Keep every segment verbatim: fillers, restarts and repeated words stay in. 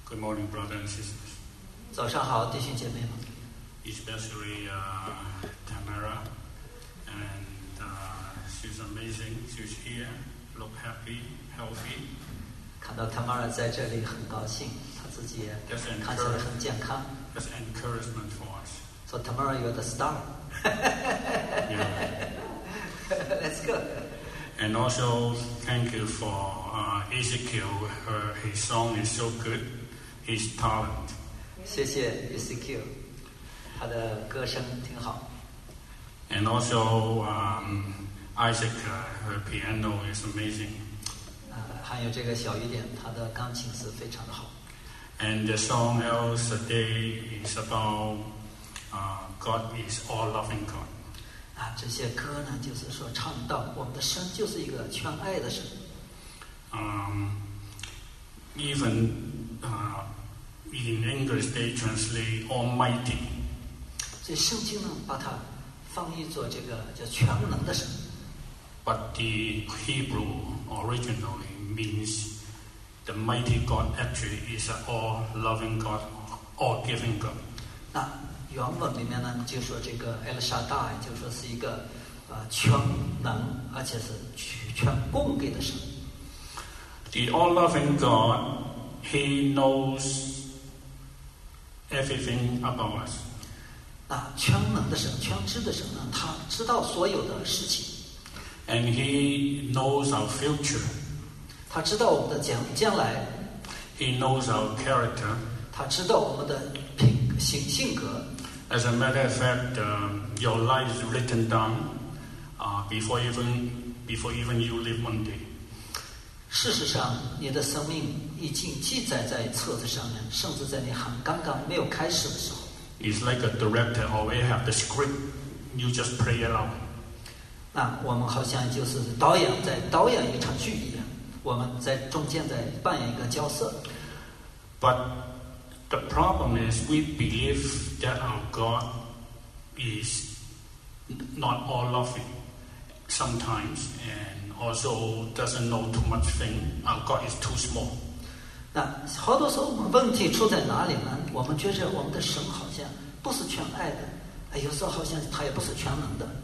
Good morning, brothers and sisters. 早上好，弟兄姐妹们。 Especially uh, Tamara, and uh, she's amazing. She's here, look happy, healthy. 看到 Tamara 在这里，很高兴，她自己也 That's an 看起来很健康。 That's encouragement for us. So Tamara, you're the star. Yeah. Let's go. And also, thank you for uh, Ezekiel. Her, his song is so good. His talent. 谢谢 E C Q， 他的歌声挺好。 And also, um, Isaac, uh, her piano is amazing. 呃，还有这个小雨点，他的钢琴是非常的好。 And the song else today is about uh, God is all-loving God. 啊，这些歌呢，就是说唱到我们的神就是一个全爱的神。 Um, even uh, in English, they translate Almighty. 所以圣经呢，把它翻译作这个叫全能的神。 But the Hebrew originally means the mighty God actually is an all-loving God, all-giving God. 那原文里面呢，就说这个 El Shaddai 就说是一个呃全能，而且是全全供给的神。 The all-loving God, He knows everything about us. 那全能的神、全知的神呢，他知道所有的事情， And He knows our future. 他知道我们的将将来， He knows our character. 他知道我们的品性性格。 As a matter of fact, um, your life is written down uh, before even before even you live one day. 事实上，你的生命已经记载在册子上面，甚至在你还刚刚没有开始的时候。 It's like a director already have the script. You just play it out. 那我们好像就是导演在导演一场剧一样，我们在中间在扮演一个角色。 But the problem is we believe that our God is not all loving sometimes, and also doesn't know too much thing. Our God is too small. 那好多时候我们问题出在哪里呢？我们觉着我们的神好像不是全爱的，哎，有时候好像他也不是全能的。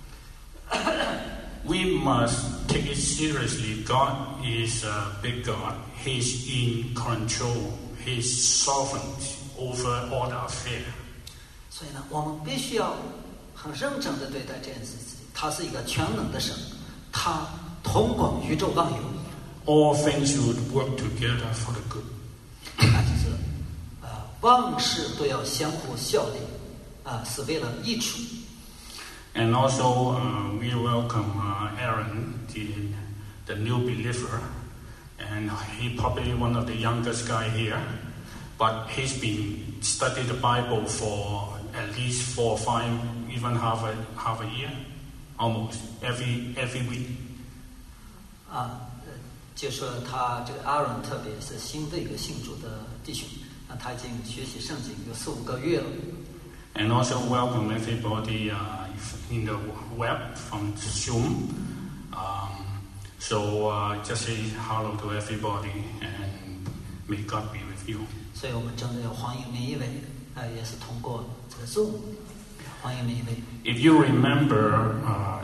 We must take it seriously. God is a big God. He's in control. He's sovereign over all the affair. 所以呢，我们必须要很认真的对待这件事情。他是一个全能的神，他统管宇宙万有。 All things would work together for the good. 那就是呃，万事都要相互效力，啊、是为了益处。 And also, uh, we welcome uh, Aaron, the, the new believer, and he probably one of the youngest guy here, but he's been studying the Bible for at least four or five, even half a half a year, almost every every week. 啊，呃，就说他这个 Aaron 特别是新的一个信主的弟兄，那他已经学习圣经有四五个月了。 And also welcome everybody uh, in the web from Zoom. Um, so uh, just say hello to everybody, and may God be with you. 所以我们真的要欢迎每一位，啊、也是通过这个 Zoom 欢迎每一位。 If you remember um,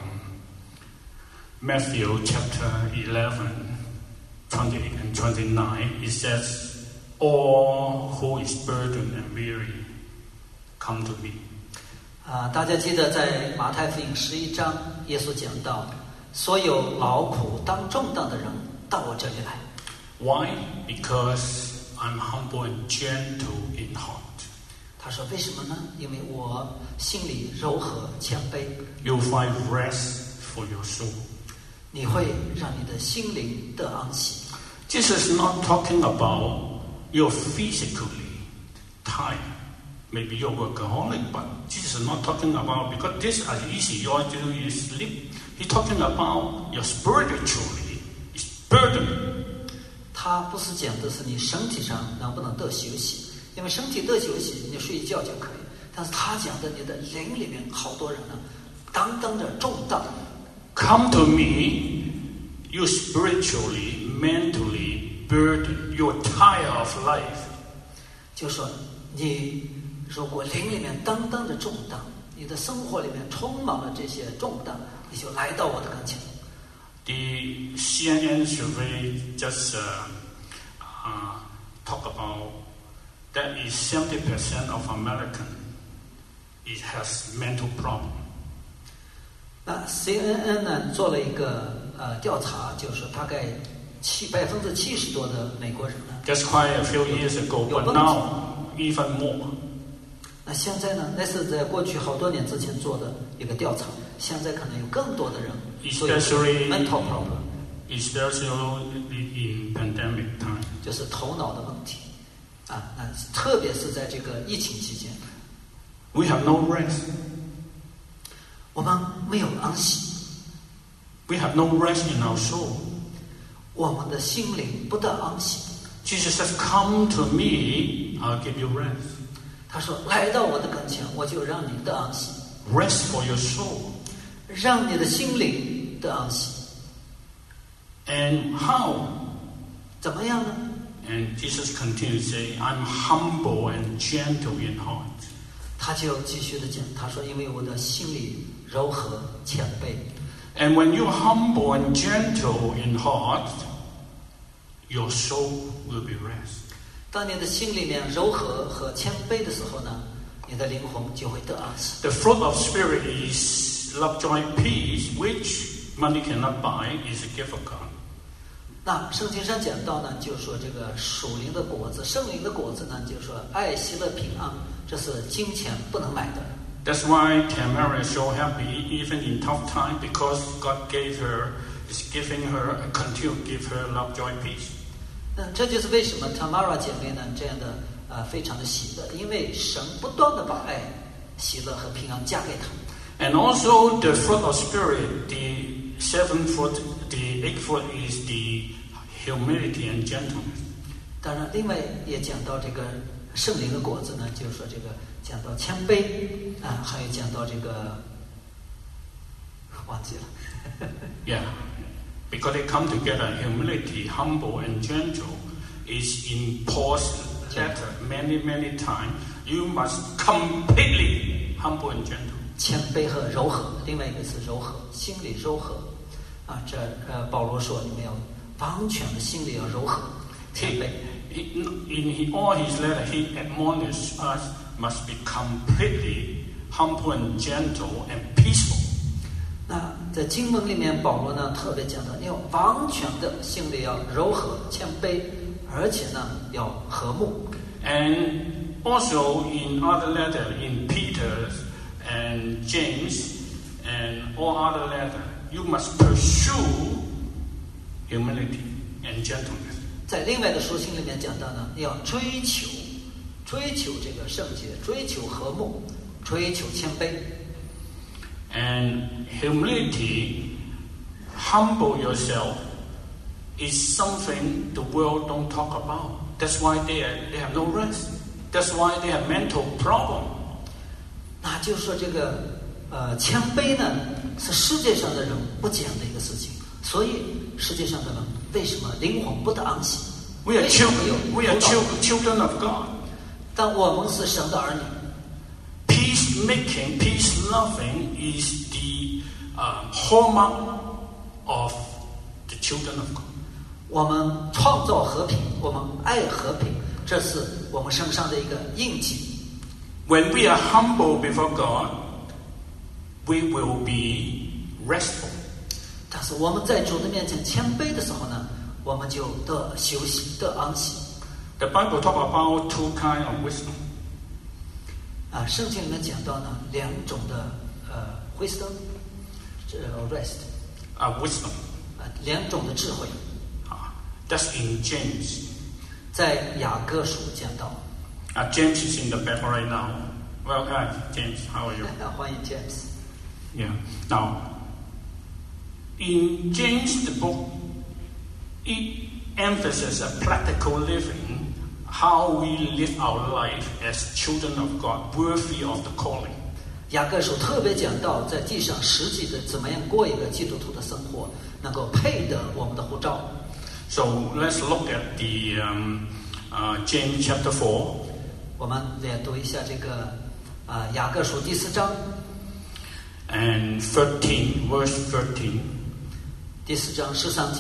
Matthew chapter eleven, twenty-eight and twenty-nine, it says, all who is burdened and weary, come to me. 啊，大家记得在马太福音十一章，耶稣讲到，所有劳苦当重担的人，到我这里来。 Why? Because I'm humble and gentle in heart. 他说为什么呢？因为我心里柔和谦卑， You'll find rest for your soul. 你会让你的心灵得安息。 This is not talking about you're physically tired. Maybe you're workaholic, but this is not talking about, because this is easy, all you do is sleep. He's talking about your spiritually is burdened. 他不是讲的是你身体上能不能得休息，因为身体得休息，你睡一觉就可以。但是他讲的你的灵里面，好多人呢，担当着重担。 Come to me, you spiritually, mentally burdened. You're tired of life. 就说你如果灵里面担当着重担，你的生活里面充满了这些重担，你就来到我的跟前。 The C N N survey just uh, uh, talk about that is seventy percent of American it has mental problem. 那 C N N 呢做了一个呃调查，就是说大概七百分之七十多的美国人呢。 That's quite a few years ago, but now even more. 那现在呢？那是在过去好多年之前做的一个调查，现在可能有更多的人都有 mental problem， especially in pandemic time. 就是头脑的问题啊。那特别是在这个疫情期间 ，We have no rest. 我们没有安息 We have no rest in our soul. 我们的心灵不得安息。 Jesus says, "Come to me, I'll give you rest." 他说：“来到我的跟前，我就让你得安息。 Rest for your soul. 让你的心灵得安息。 And how? 怎么样呢？ And Jesus continues to say, I'm humble and gentle in heart. 他就继续的讲，他说：因为我的心里柔和谦卑。 And when you're humble and gentle in heart, your soul will be rest. 当你的心里面柔和和谦卑的时候呢，你的灵魂就会得安息。 The fruit of Spirit is love, joy, peace, which money cannot buy, is a gift of God. 那圣经上讲到呢，就是说这个属灵的果子，圣灵的果子呢，就是说爱、喜乐、平安，这是金钱不能买的。 That's why Tamara is so happy even in tough time, because God gave her, is giving her, and continue to give her love, joy, peace. 那这就是为什么 Tamara 姐妹呢这样的呃非常的喜乐，因为神不断的把爱、喜乐和平安加给她。 And also the fruit of Spirit, the seventh fruit, the eighth fruit is the humility and gentleness. 当然，另外也讲到这个圣灵的果子呢，就是说这个讲到谦卑啊，还有讲到这个忘记了。 Yeah, because they come together. Humility, humble, and gentle is in Paul's letter many, many times. You must completely humble and gentle. 谦卑和柔和，另外一个是柔和，心里柔和啊。这呃，保罗说你们要完全的心里要柔和、谦卑。 In, in all his letter, he admonishes us must be completely humble and gentle and peaceful. 那在经文里面，保罗呢特别讲到，你要完全的心里要柔和、谦卑，而且呢要和睦。 And also in other letters, in Peter and James and all other letters, you must pursue humility and gentleness. 在另外的书信里面讲到呢，要追求、追求这个圣洁，追求和睦，追求谦卑。 And humility, humble yourself, is something the world don't talk about. That's why they are, they have no rest. That's why they have mental problem. 那就是说这个呃谦卑呢，是世界上的人不讲的一个事情，所以世界上的人为什么灵魂不得安息？ We are children. We are children of God. 但我们是神的儿女。 Peacemaking, peace loving is the uh, hallmark of the children of God. 我们创造和平，我们爱和平，这是我们身上的一个印记。 When we are humble before God, we will be restful. 但是我们在主的面前谦卑的时候呢，我们就得休息，得安息。 The Bible talk about two kind of wisdom. 啊，圣经里面讲到呢，两种的呃 wisdom， 这 rest， Uh, wisdom. 啊，两种的智慧。 Uh, that's in James. 在雅各书讲到。 Uh, James is in the back right now. Well, hi, James. How are you? 欢迎 James。 Yeah. Now, in James the book, it emphasizes a practical living, how we live our life as children of God, worthy of the calling. 雅各书特别讲到，在地上实际的怎么样过一个基督徒的生活，能够配得我们的呼召。 So let's look at the um, uh, James chapter four. 我们也读一下这个啊、呃、雅各书第四章 and thirteen, verse thirteen. 第四章十三节。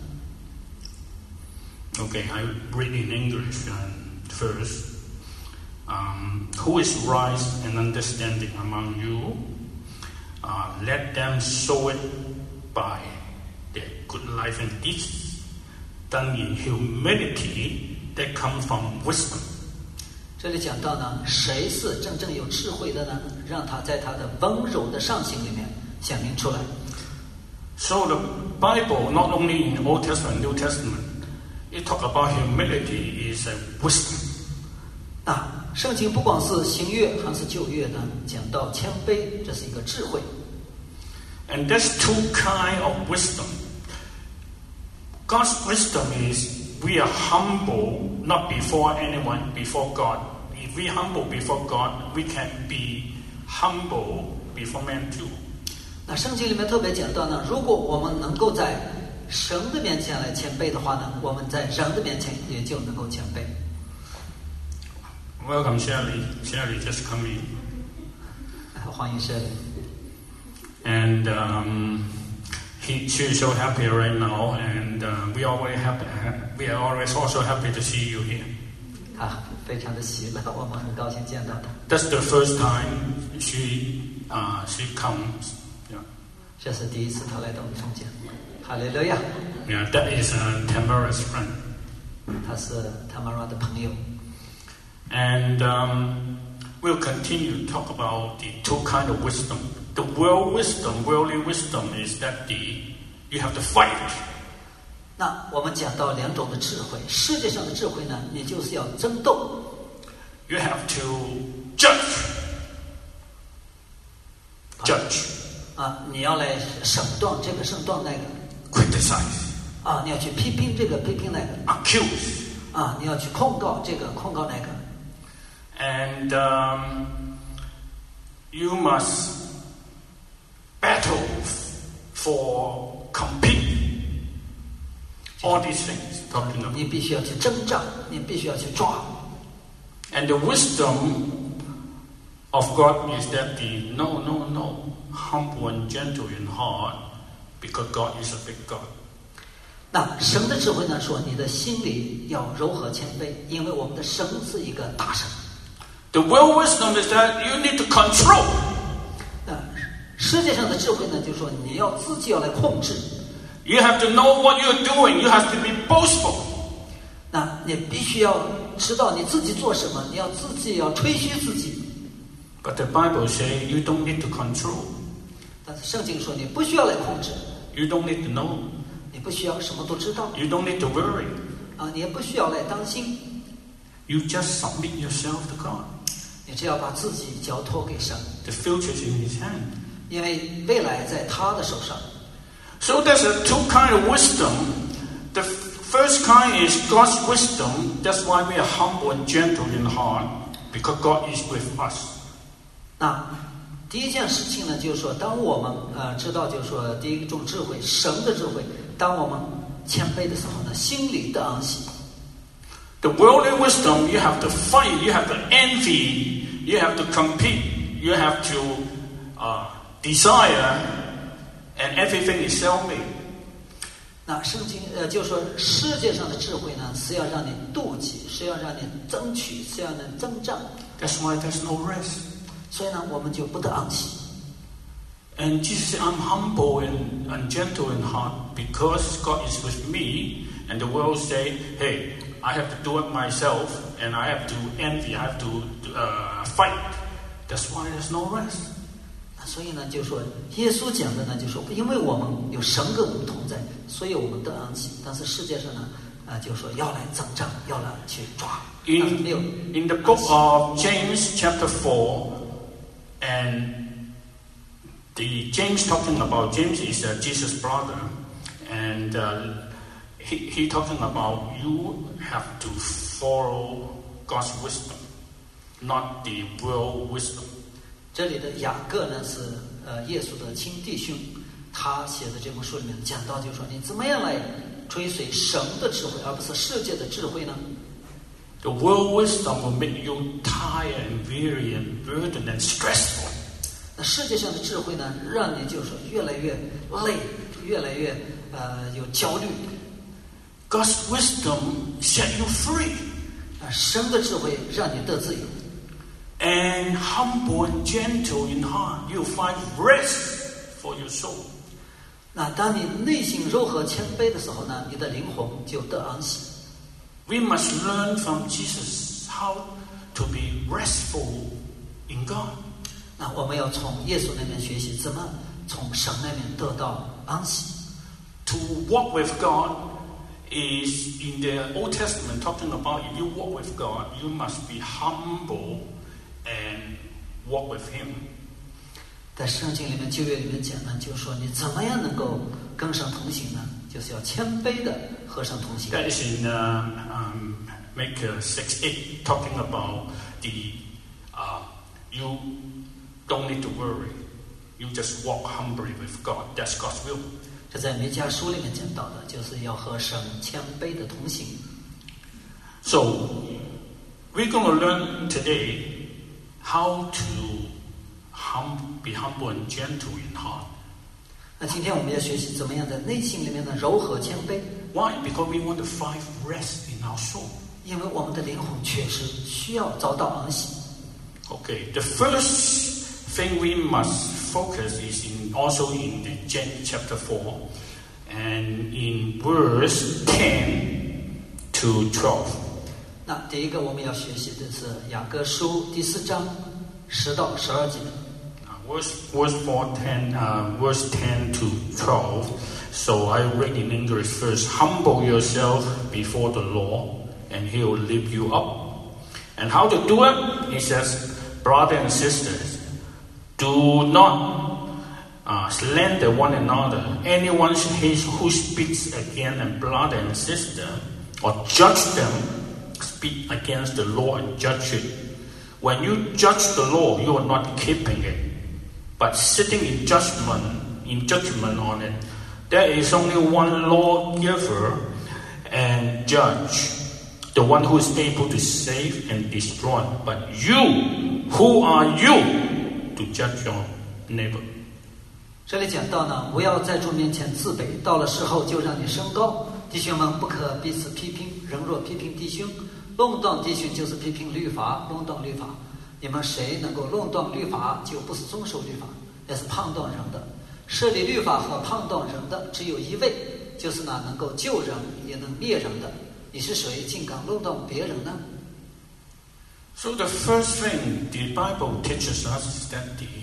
Okay, I read in English um, first. Um, who is wise and understanding among you? Uh, let them show it by their good life and deeds, done in humility that comes from wisdom. 这里讲到呢，谁是真正有智慧的呢？让他在他的温柔的上行里面显明出来。 So the Bible, not only in Old Testament, New Testament, it talk about humility is a wisdom. 啊，圣经不光是新约还是旧约呢，讲到谦卑，这是一个智慧。 And there's two kind of wisdom. God's wisdom is we are humble, not before anyone, before God. If we humble before God, we can be humble before man too. 那圣经里面特别讲到呢，如果我们能够在神的面前来谦卑的话呢，我们在人的面前也就能够谦卑。 Welcome, Shirley. Shirley just come in. 欢迎 Shirley. And um, he, she's so happy right now, and uh, we always happy. We are always also happy to see you here. 啊，非常的喜乐，我们很高兴见到他。 That's the first time she uh, she comes. Yeah. 这是第一次他来到我们中间。哈利路亚。 Yeah, that is uh, Tamara's friend. 他是 Tamara 的朋友。 And um, we'll continue to talk about the two kind of wisdom. The world wisdom, worldly wisdom, is that the you have to fight. 那我们讲到两种的智慧，世界上的智慧呢，你就是要争斗。 You have to judge. Judge. 啊，你要来审断这个，审断那个。 Criticize. 啊，你要去批评这个，批评那个。 Accuse. 啊，你要去控告这个，控告那个。 And um, you must battle for compete all these things. Talking about. 你必须要去征战，你必须要去抓。 And the wisdom of God is that the no, no, no, humble and gentle in heart, because God is a big God. 那神的智慧呢？说你的心里要柔和谦卑，因为我们的神是一个大神。 The world wisdom is that you need to control. 那世界上的智慧呢，就是说你要自己要来控制。 You have to know what you're doing. You have to be boastful. 那你必须要知道你自己做什么，你要自己要吹嘘自己。 But the Bible says you don't need to control. 但是圣经说你不需要来控制。 You don't need to know. 你不需要什么都知道。 You don't need to worry. 啊，你也不需要来担心。 You just submit yourself to God. 你只要把自己交托给神。 The future is in His hand. 因为未来在他的手上。 So there's a two kind of wisdom. The first kind is God's wisdom. That's why we are humble and gentle in heart, because God is with us. 那第一件事情呢，就是说，当我们呃知道，就是说，第一种智慧，神的智慧，当我们谦卑的时候呢，心里的安息。 The worldly wisdom, you have to fight, you have to envy, you have to compete, you have to uh, desire, and everything is self-made. 那圣经呃，就是说，世界上的智慧呢，是要让你妒忌，是要让你争取，是要能征战。 That's why there's no rest. 所以呢，我们就不得安息。 And Jesus said, I'm humble and, and gentle in heart because God is with me. And the world say, hey, I have to do it myself, and I have to envy, I have to uh, fight. That's why there's no rest. 所以呢，就说耶稣讲的呢，就说因为我们有神跟我们同在，所以我们得安息。但是世界上呢，啊、呃，就说要来征战，要来去抓。 In, in the book of James chapter four, and the James talking about, James is uh, Jesus' brother, and uh, he, he talking about you have to follow God's wisdom, not the world wisdom. 这里的雅各呢是呃耶稣的亲弟兄，他写的这本书里面讲到，就是说你怎么样来追随神的智慧，而不是世界的智慧呢？ The world wisdom will make you tired and weary and burdened and stressful. 那世界上的智慧呢，让你就是越来越累，越来越呃有焦虑。 God's wisdom set you free. 啊，神的智慧让你得自由。 And humble and gentle in heart, you'll find rest for your soul. 那当你内心柔和谦卑的时候呢，你的灵魂就得安息。 We must learn from Jesus how to be restful in God. 那我们要从耶稣那边学习，怎么从神那边得到安息。 To walk with God is in the Old Testament talking about if you walk with God, you must be humble and walk with Him. 在圣经里面，旧约里面讲呢，就是说你怎么样能够跟神同行呢？就是要谦卑的和神同行。 That is in uh, um, Micah six eight talking about the uh, you don't need to worry, you just walk humbly with God. That's God's will. 这在弥迦书里面讲到的，就是要和神谦卑的同行。 So we're going to learn today how to hum, be humble and gentle in heart. 那今天我们要学习怎么样在内心里面的柔和谦卑。 Why? Because we want to find rest in our soul. 因为我们的灵魂确实需要找到安息。 Okay, the first thing we must focus is in also in the James chapter four and in verse ten to twelve. 那第一个我们要学习的是雅各书第四章十到十二节。 Verse, verse four, ten, uh, verse ten to twelve. So I read in English first. Humble yourself before the Lord, and He will lift you up. And how to do it? He says, brothers and sisters, do not uh, slander one another. Anyone who speaks against a brother and sister or judge them, speak against the law and judge it. When you judge the law, you are not keeping it, but sitting in judgment, in judgment on it. There is only one lawgiver and judge, the one who is able to save and destroy. But you, who are you to judge your neighbor? 这里讲到呢，不要在主面前自卑，到了时候就让你升高。弟兄们不可彼此批评，人若批评弟兄，论断弟兄就是批评律法，论断律法。你们谁能够论断律法，就不是遵守律法，也是判断人的。设立律法和判断人的只有一位，就是那能够救人也能灭人的。你是谁，竟敢论断别人呢？ So the first thing the Bible teaches us is that the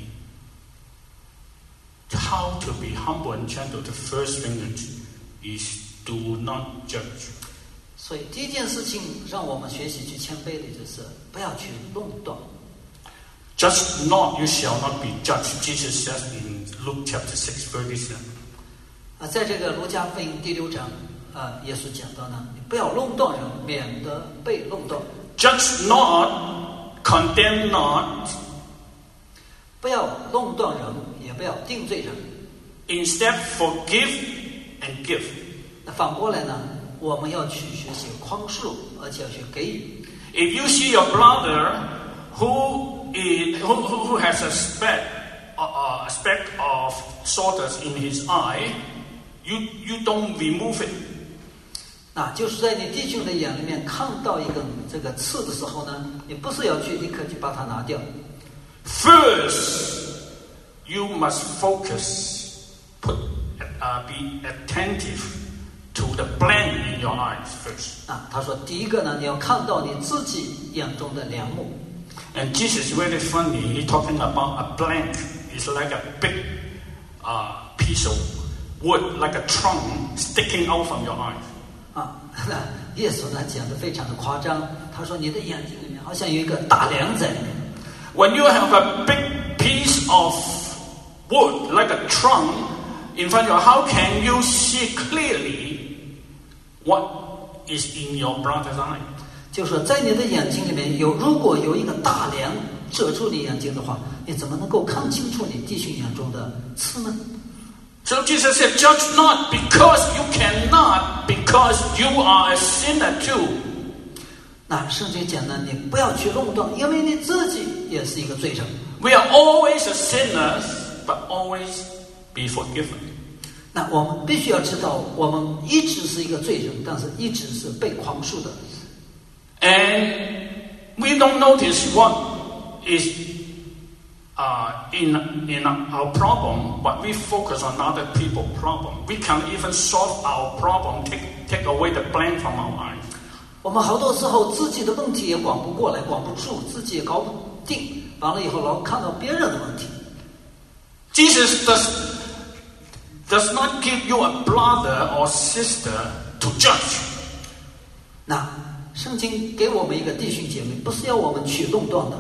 how to be humble and gentle. The first thing is do not judge. 所以第一件事情让我们学习去谦卑的就是不要去论断。 Judge not, you shall not be judged. Jesus says in Luke chapter six, thirty-seven. 啊，在这个路加福音第六章，啊，耶稣讲到呢，你不要论断人，免得被论断。 Judge not, condemn not. 不要论断人，也不要定罪人。 Instead, forgive and give. 那反过来呢，我们要去学习宽恕，而且要去给予。 If you see your brother who is who, who, who has a speck, uh, a speck of sawdust in his eye, you you don't remove it. 那就是在你弟兄的眼里面看到一个这个刺的时候呢，你不是要去立刻去把它拿掉。 First, you must focus, put, uh, be attentive to the plank in your eyes first. 啊，他说第一个呢，你要看到你自己眼中的梁木。 And Jesus is very funny. He's talking about a plank. It's like a big uh, piece of wood, like a trunk sticking out from your eyes. 啊，那耶稣呢讲的非常的夸张，他说你的眼睛里面好像有一个大梁在里面。 When you have a big piece of wood, like a trunk, in front of you, how can you see clearly what is in your brother's eye? 就是说，在你的眼睛里面有，如果有一个大梁遮住你眼睛的话，你怎么能够看清楚你弟兄眼中的刺呢？ So Jesus said, judge not because you cannot, because you are a sinner too. 那圣经讲呢，你不要去弄断，因为你自己也是一个罪人。 We are always a sinner, but always be forgiven. 那我们必须要知道，我们一直是一个罪人，但是一直是被宽恕的。 And we don't notice what is uh, in, in our problem, but we focus on other people's problem. We can't even solve our problem, take, take away the blame from our eyes. 我们好多时候自己的问题也管不过来，管不住，自己也搞不定，完了以后老看到别人的问题。 Jesus does, does not give you a brother or sister to judge. 那圣经给我们一个弟兄姐妹，不是要我们去弄断的。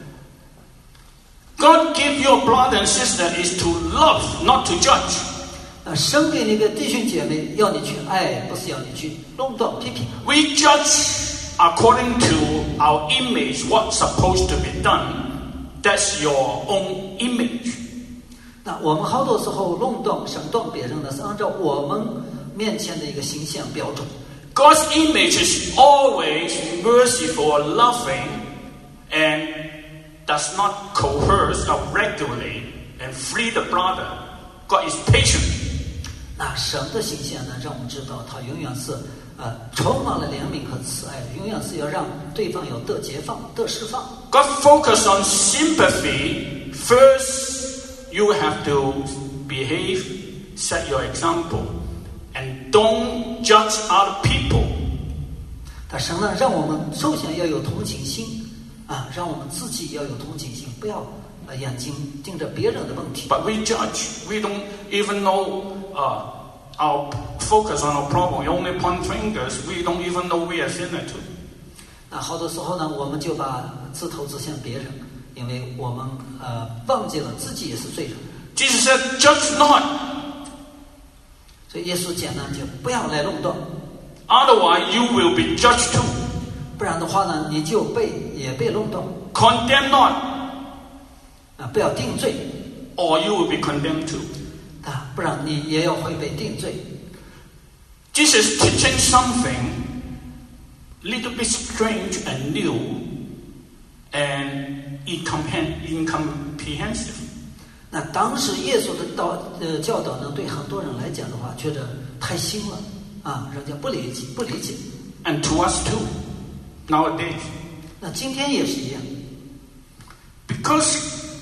God give you a brother and sister is to love, not to judge. 那生给你一个弟兄姐妹，要你去爱，不是要你去弄断批评。 We judge according to our image what's supposed to be done. That's your own image. 那我们好多时候弄断、审断别人呢，是按照我们面前的一个形象标准。 God's image is always merciful, loving, and does not coerce or regulate and free the brother. God is patient. 那神的形象呢，让我们知道他永远是呃充满了怜悯和慈爱，永远是要让对方有得解放、得释放。 God focus on sympathy. First, you have to behave, set your example, and don't judge other people. 但神呢，让我们首先要有同情心啊，让我们自己要有同情心，不要呃眼睛盯着别人的问题。 But we judge. We don't even know uh, our focus on our problem. We only point fingers. We don't even know we are sinner too. 那好多时候呢，我们就把指头指向别人，因为我们呃忘记了自己也是罪人。 Jesus said, "Judge not." 所以耶稣讲呢，就不要来弄断， Otherwise, you will be judged too. 不然的话呢，你就被也被弄断 Condemn not, 啊，不要定罪 or you will be condemned too. 啊，不然你也要会被定罪。 Jesus teaching something little bit strange and new and incomprehen- incomprehensive. 那当时耶稣的道呃教导呢，对很多人来讲的话，觉得太新了啊，人家不理解不理解。 And to us too, nowadays. 那今天也是一样， Because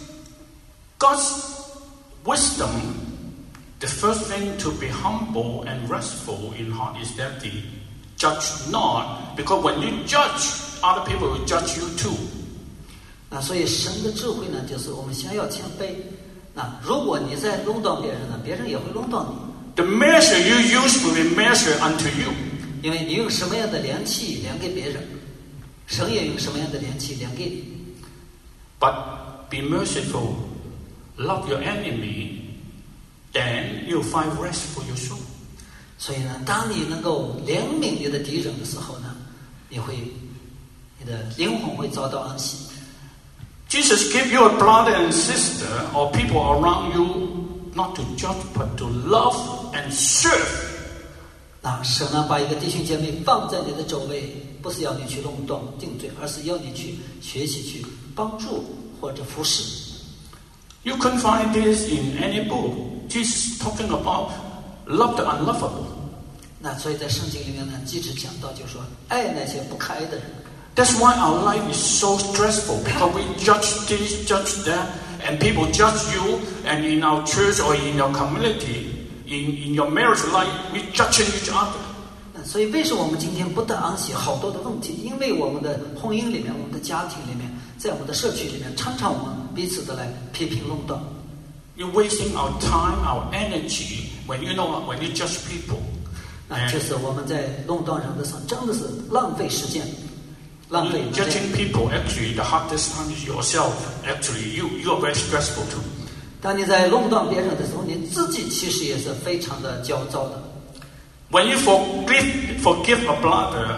God's wisdom, the first thing to be humble and restful in heart is that the judge not. Because when you judge, other people will judge you too. 那所以神的智慧呢，就是我们先要谦卑。那如果你在弄断别人呢，别人也会弄断你。 The measure you use will be measured unto you. 因为你用什么样的量器量给别人，神也用什么样的量器量给你。 But be merciful, love your enemy, then you'll find rest for your soul. 所以呢，当你能够怜悯你的敌人的时候呢，你会，你的灵魂会遭到安息。 Jesus give you a brother and sister or people around you not to judge but to love and serve. 那神呢，把一个弟兄姐妹放在你的周围，不是要你去弄断定罪，而是要你去学习、去帮助或者服侍。 You couldn't find this in any book. Jesus talking about love the unlovable. 那所以在圣经里面呢，即使讲到，就是说爱那些不可爱的人。 That's why our life is so stressful, because we judge this, judge that, and people judge you, and in our church or in your community, in, in your marriage life, we judging each other. 那所以为什么我们今天不得安息？好多的问题，因为我们的婚姻里面、我们的家庭里面，在我们的社区里面，常常我们彼此的来批评弄断。 You're wasting our time, our energy, when you know when you judge people. 那就是我们在弄断人的时候，真的是浪费时间。 浪费 Judging people, actually, the hardest time is yourself. Actually, you you are very stressful too. 当你在弄断别人的时候，你自己其实也是非常的焦躁的。 When you forgive forgive a brother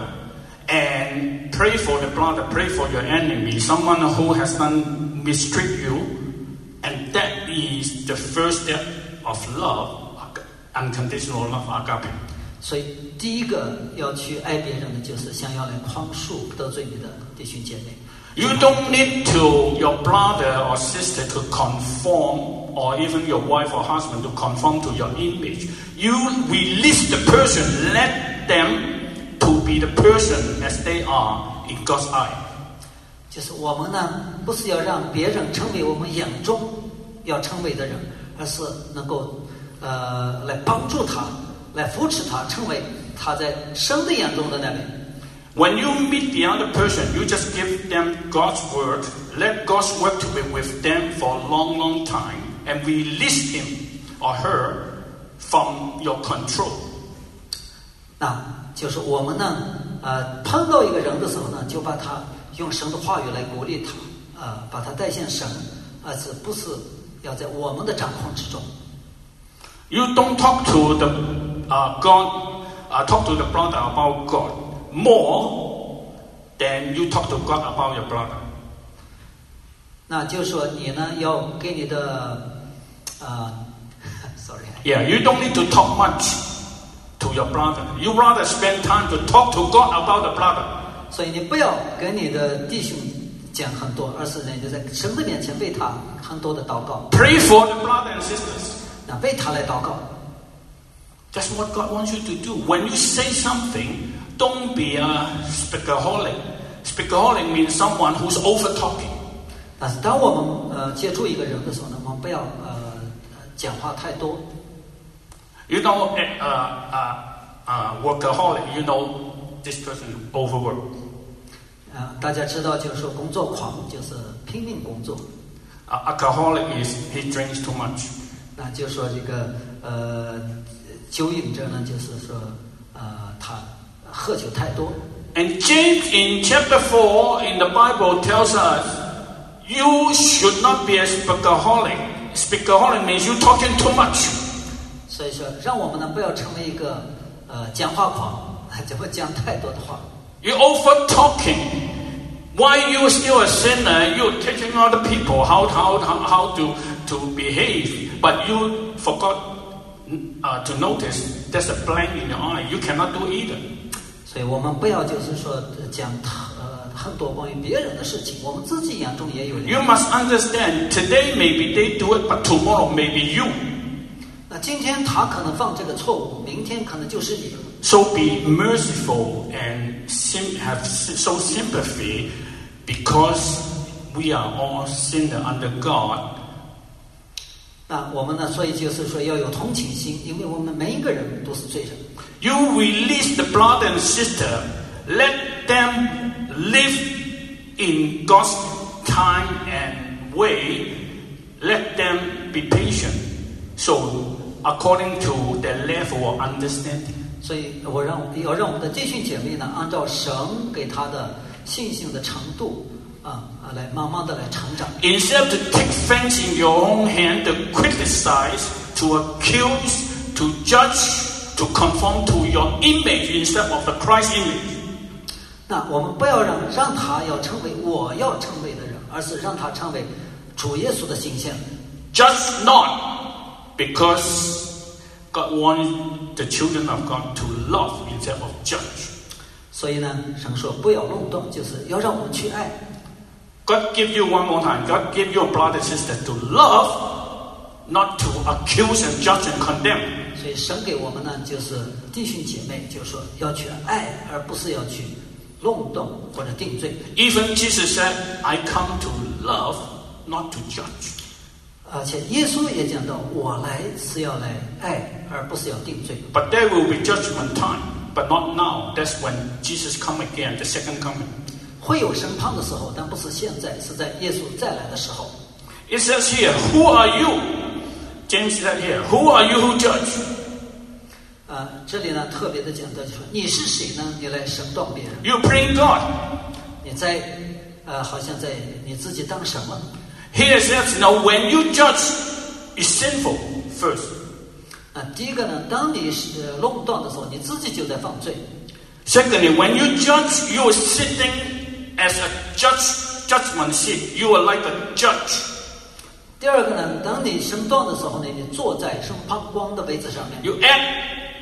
and pray for the brother, pray for your enemy, someone who has done mistreat you, and that is the first step of love, unconditional love, agape. 所以第一个要去爱别人的，就是想要来宽恕得罪你的弟兄姐妹。 You don't need to your brother or sister to conform, or even your wife or husband to conform to your image. You release the person, let them to be the person as they are in God's eye. 就是我们呢，不是要让别人成为我们眼中要成为的人，而是能够呃来帮助他，来扶持他，成为他在神的眼中的那位。 When you meet the other person, you just give them God's word, let God's word to be with them for a long, long time, and release him or her from your control. 那就是我们呢，呃，碰到一个人的时候呢，就把他用神的话语来鼓励他，呃，把他带向神，而是不是要在我们的掌控之中。 You don't talk to the uh, God, uh, talk to the brother about God.More than you talk to God about your brother. 那就是说，你呢要给你的，呃 ，sorry. Yeah, you don't need to talk much to your brother. You rather spend time to talk to God about the brother. 所以你不要跟你的弟兄讲很多，而是呢就在神的面前为他很多的祷告。 Pray for the brother and sisters. 那为他来祷告。 That's what God wants you to do. When you say something.Don't be a speakerholic. Speakerholic means someone who's over talking. 但是当我们呃接触一个人的时候呢，我们不要呃讲话太多。 You know, uh, uh, uh, workaholic. You know, this person is overworked. 呃，大家知道，就是说工作狂就是拼命工作。 Uh, alcoholic is he drinks too much. 那就说这个呃酒瘾者呢，就是说呃他。喝酒太多。 And James in chapter four in the Bible tells us, you should not be a speakerholic. Speakerholic means you talking too much. 所以说，让我们呢不要成为一个呃讲话狂，就会讲太多的话。 You over talking. Why you still a sinner? You teaching other people how how how, how to to behave, but you forgot uh, to notice there's a blank in your eye. You cannot do either. 所以我们不要就是说讲呃很多关于别人的事情，我们自己眼中也有。 You must understand. Today maybe they do it, but tomorrow maybe you. 那今天他可能犯这个错误，明天可能就是你。 So be merciful and sim- have so sympathy, because we are all sinners under God. 那我们呢，所以就是说要有同情心，因为我们每一个人都是罪人。 You release the brother and sister, let them live in God's time and way, let them be patient, so according to their level of understanding. 所以我让要让我们的弟兄姐妹呢，按照神给他的信心的程度啊啊，来慢慢的来成长。 Instead to take things in your own hand, to criticize, to accuse, to judge,To conform to your image instead of the Christ image. 那我们不要让让他要成为我要成为的人，而是让他成为主耶稣的形象。 Judge not, because God wants the children of God to love instead of judge. 所以呢，神说不要弄动，就是要让我们去爱。 God give you one more time. God give your brother and sister to love.Not to accuse and judge and condemn. 所以神给我们呢，就是弟兄姐妹，就是说要去爱，而不是要去弄动或者定罪。 Even Jesus said, "I come to love, not to judge." 而且耶稣也讲到，我来是要来爱，而不是要定罪。 But there will be judgment time, but not now. That's when Jesus come again, the second coming. 会有审判的时候，但不是现在，是在耶稣再来的时候。 It says here, "Who are you?"James said here, "Who are you who judge?" 呃，这里呢特别的讲到，就说你是谁呢？你来审断别人。 You bring God. 你在呃，好像在你自己当什么 Here says, "Now when you judge, it's sinful first." 啊，第一个呢，当你是呃弄断的时候，你自己就在犯罪。 Secondly, when you judge, you are sitting as a judge, judgment seat. You are like a judge. 第二个呢，当你审断的时候呢，你坐在审判官的位置上面。 You act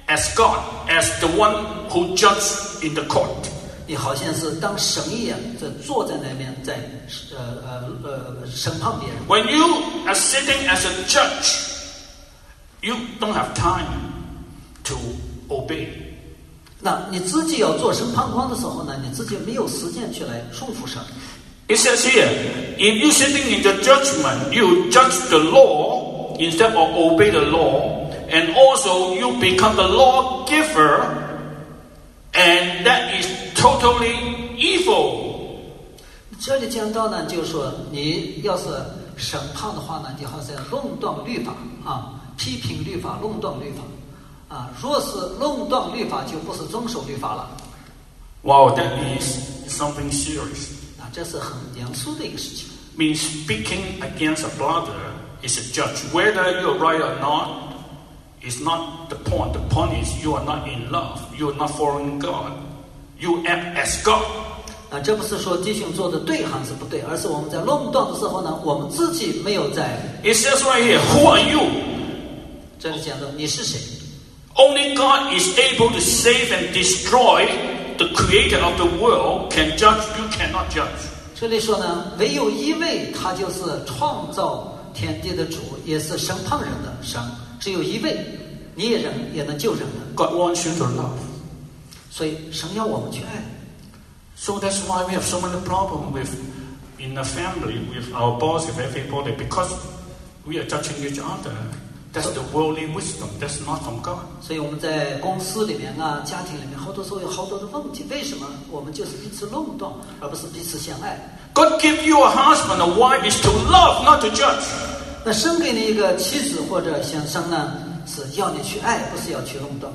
as God, as the one who judges in the court. 你好像是当神一样，在坐在那边，在呃呃呃审判别人。 When you are sitting as a judge, you don't have time to obey. 那你自己要做审判官的时候呢，你自己没有时间去来顺服神。 It says here, if you sitting in the judgment, you judge the law instead of obey the law, and also you become the lawgiver, and that is totally evil. 这里讲到呢，就是说你要是审判的话呢，就好像论断律法啊，批评律法，论断律法啊。若是论断律法，就不是遵守律法了。 Wow, that is something serious. 啊，这是很严肃的一个事情。 Means speaking against a brother is a judge. Whether you're right or not is not the point. The point is you are not in love. You are not following God. You act as God. 啊，这不是说弟兄做的对还是不对，而是我们在论断的时候呢，我们自己没有在。 It says right here, who are you? 这里讲到你是谁。 Only God is able to save and destroy. The creator of the world can judge. You cannot judge. 这里说呢，唯有一位，他就是创造天地的主，也是审判人的神。只有一位，你也人也能救人的。 God wants you to love. 所以神要我们去爱。 So that's why we have so many problems with in the family, with our boss, with everybody, because we are judging each other. That's the worldly wisdom. That's not from God. 所以我们在公司里面啊，家庭里面，好多时候有好多的问题。为什么我们就是彼此论断，而不是彼此相爱？ God give you a husband, a wife is to love, not to judge. 那生给你一个妻子或者先生呢，是要你去爱，不是要去论断。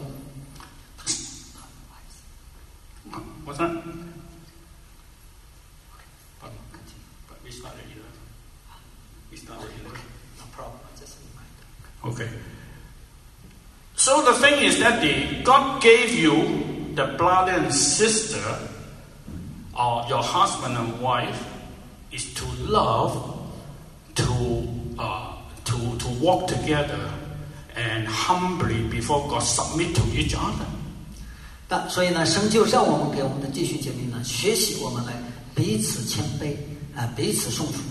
What's that? But we started eleven. We started eleven. No problem. Just Okay. So the thing is that the, God gave you the brother and sister, or your husband and wife, is to love, to uh, to to walk together, and humbly before God submit to each other. 那所以呢，神就让我们给我们的弟兄姐妹呢，学习我们来彼此谦卑啊，彼此顺服。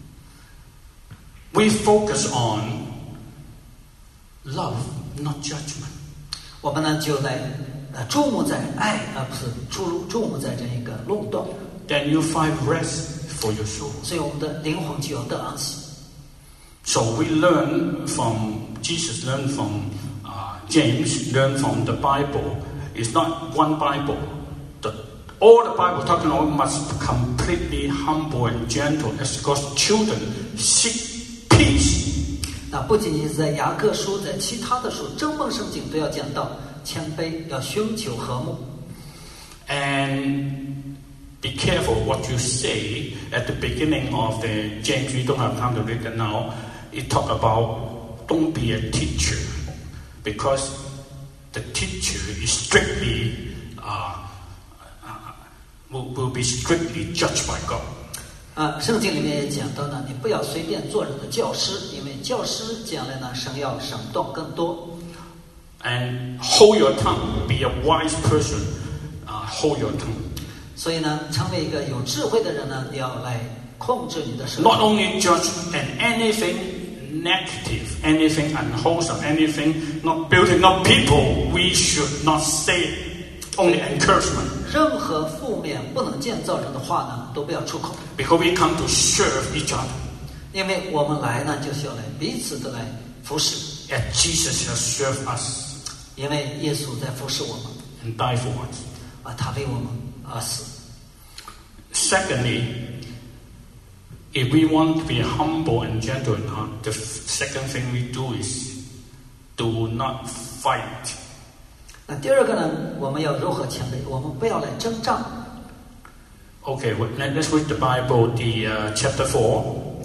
We focus on love, not judgment. 我们呢就来呃注目在爱，而不是注注目在这一个论断。 Then you find rest for your soul. 所以我们的灵魂就要得安息。 So we learn from Jesus, learn from uh, James, learn from the Bible. It's not one Bible. The, all the Bible talking about must be completely humble and gentle as God's children seek peace. 那不仅仅是在雅各书，在其他的书，整本圣经都要讲到谦卑，要寻求和睦。 And be careful what you say at the beginning of the James. We don't have time to read it now. It talk about don't be a teacher, because the teacher is strictly uh, uh, will, will be strictly judged by God. 啊，圣经里面也讲到呢，你不要随便做人的教师，因为教师将来呢，神要审判更多。 And hold your tongue. Be a wise person. Uh, hold your tongue. 所以呢，成为一个有智慧的人呢，你要来控制你的舌头。 Not only judge and anything negative, anything unwholesome, anything not building up people, we should not say only encouragement. 任何负面不能建造人的话呢，都不要出口。 Because we come to serve each other. 因为我们来呢，就是要来彼此的来服侍。 As Jesus has served us 因为耶稣在服侍我们， and died for us. 啊，他为我们而死。 Secondly, if we want to be humble and gentle in heart, the second thing we do is do not fight. 那第二个呢，我们要如何谦卑？我们不要来征战。 Okay, let's read the Bible, the uh, chapter four.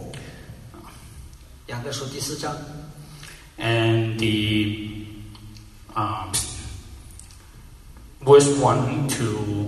雅各书第四章。 And the um, verse one to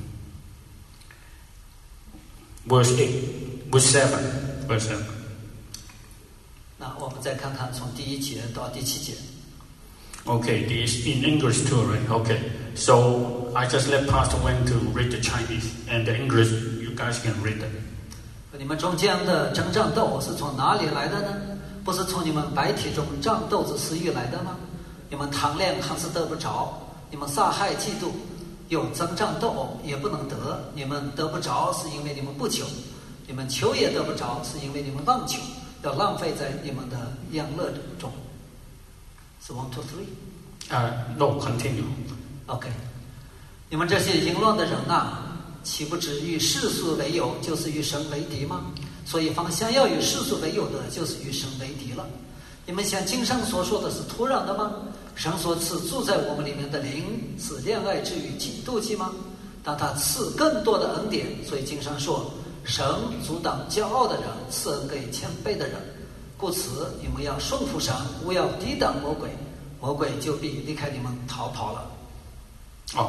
verse eight, verse seven, verse seven. 那我们再看看从第一节到第七节。 Okay, this in English too, right? Okay. So I just let Pastor Wen to read the Chinese and the English. You guys can read it. 你们中间的争战斗是从哪里来的呢？不是从你们白体中战斗之私欲来的吗？你们贪恋还是得不着？你们杀害嫉妒，有争战斗殴也不能得。你们得不着是因为你们不求，你们求也得不着是因为你们妄求，要浪费在你们的养乐中。是 one two three？ Uh, no, continue. OK， 你们这些淫乱的人啊，岂不知与世俗为友，就是与神为敌吗？所以凡想要与世俗为友的，就是与神为敌了。你们像经上所说的是突然的吗？神所赐住在我们里面的灵是恋爱之与嫉妒忌吗？但他赐更多的恩典，所以经上说，神阻挡骄傲的人，赐恩给谦卑的人。故此，你们要顺服神，不要抵挡魔鬼，魔鬼就必离开你们逃跑了。 Oh,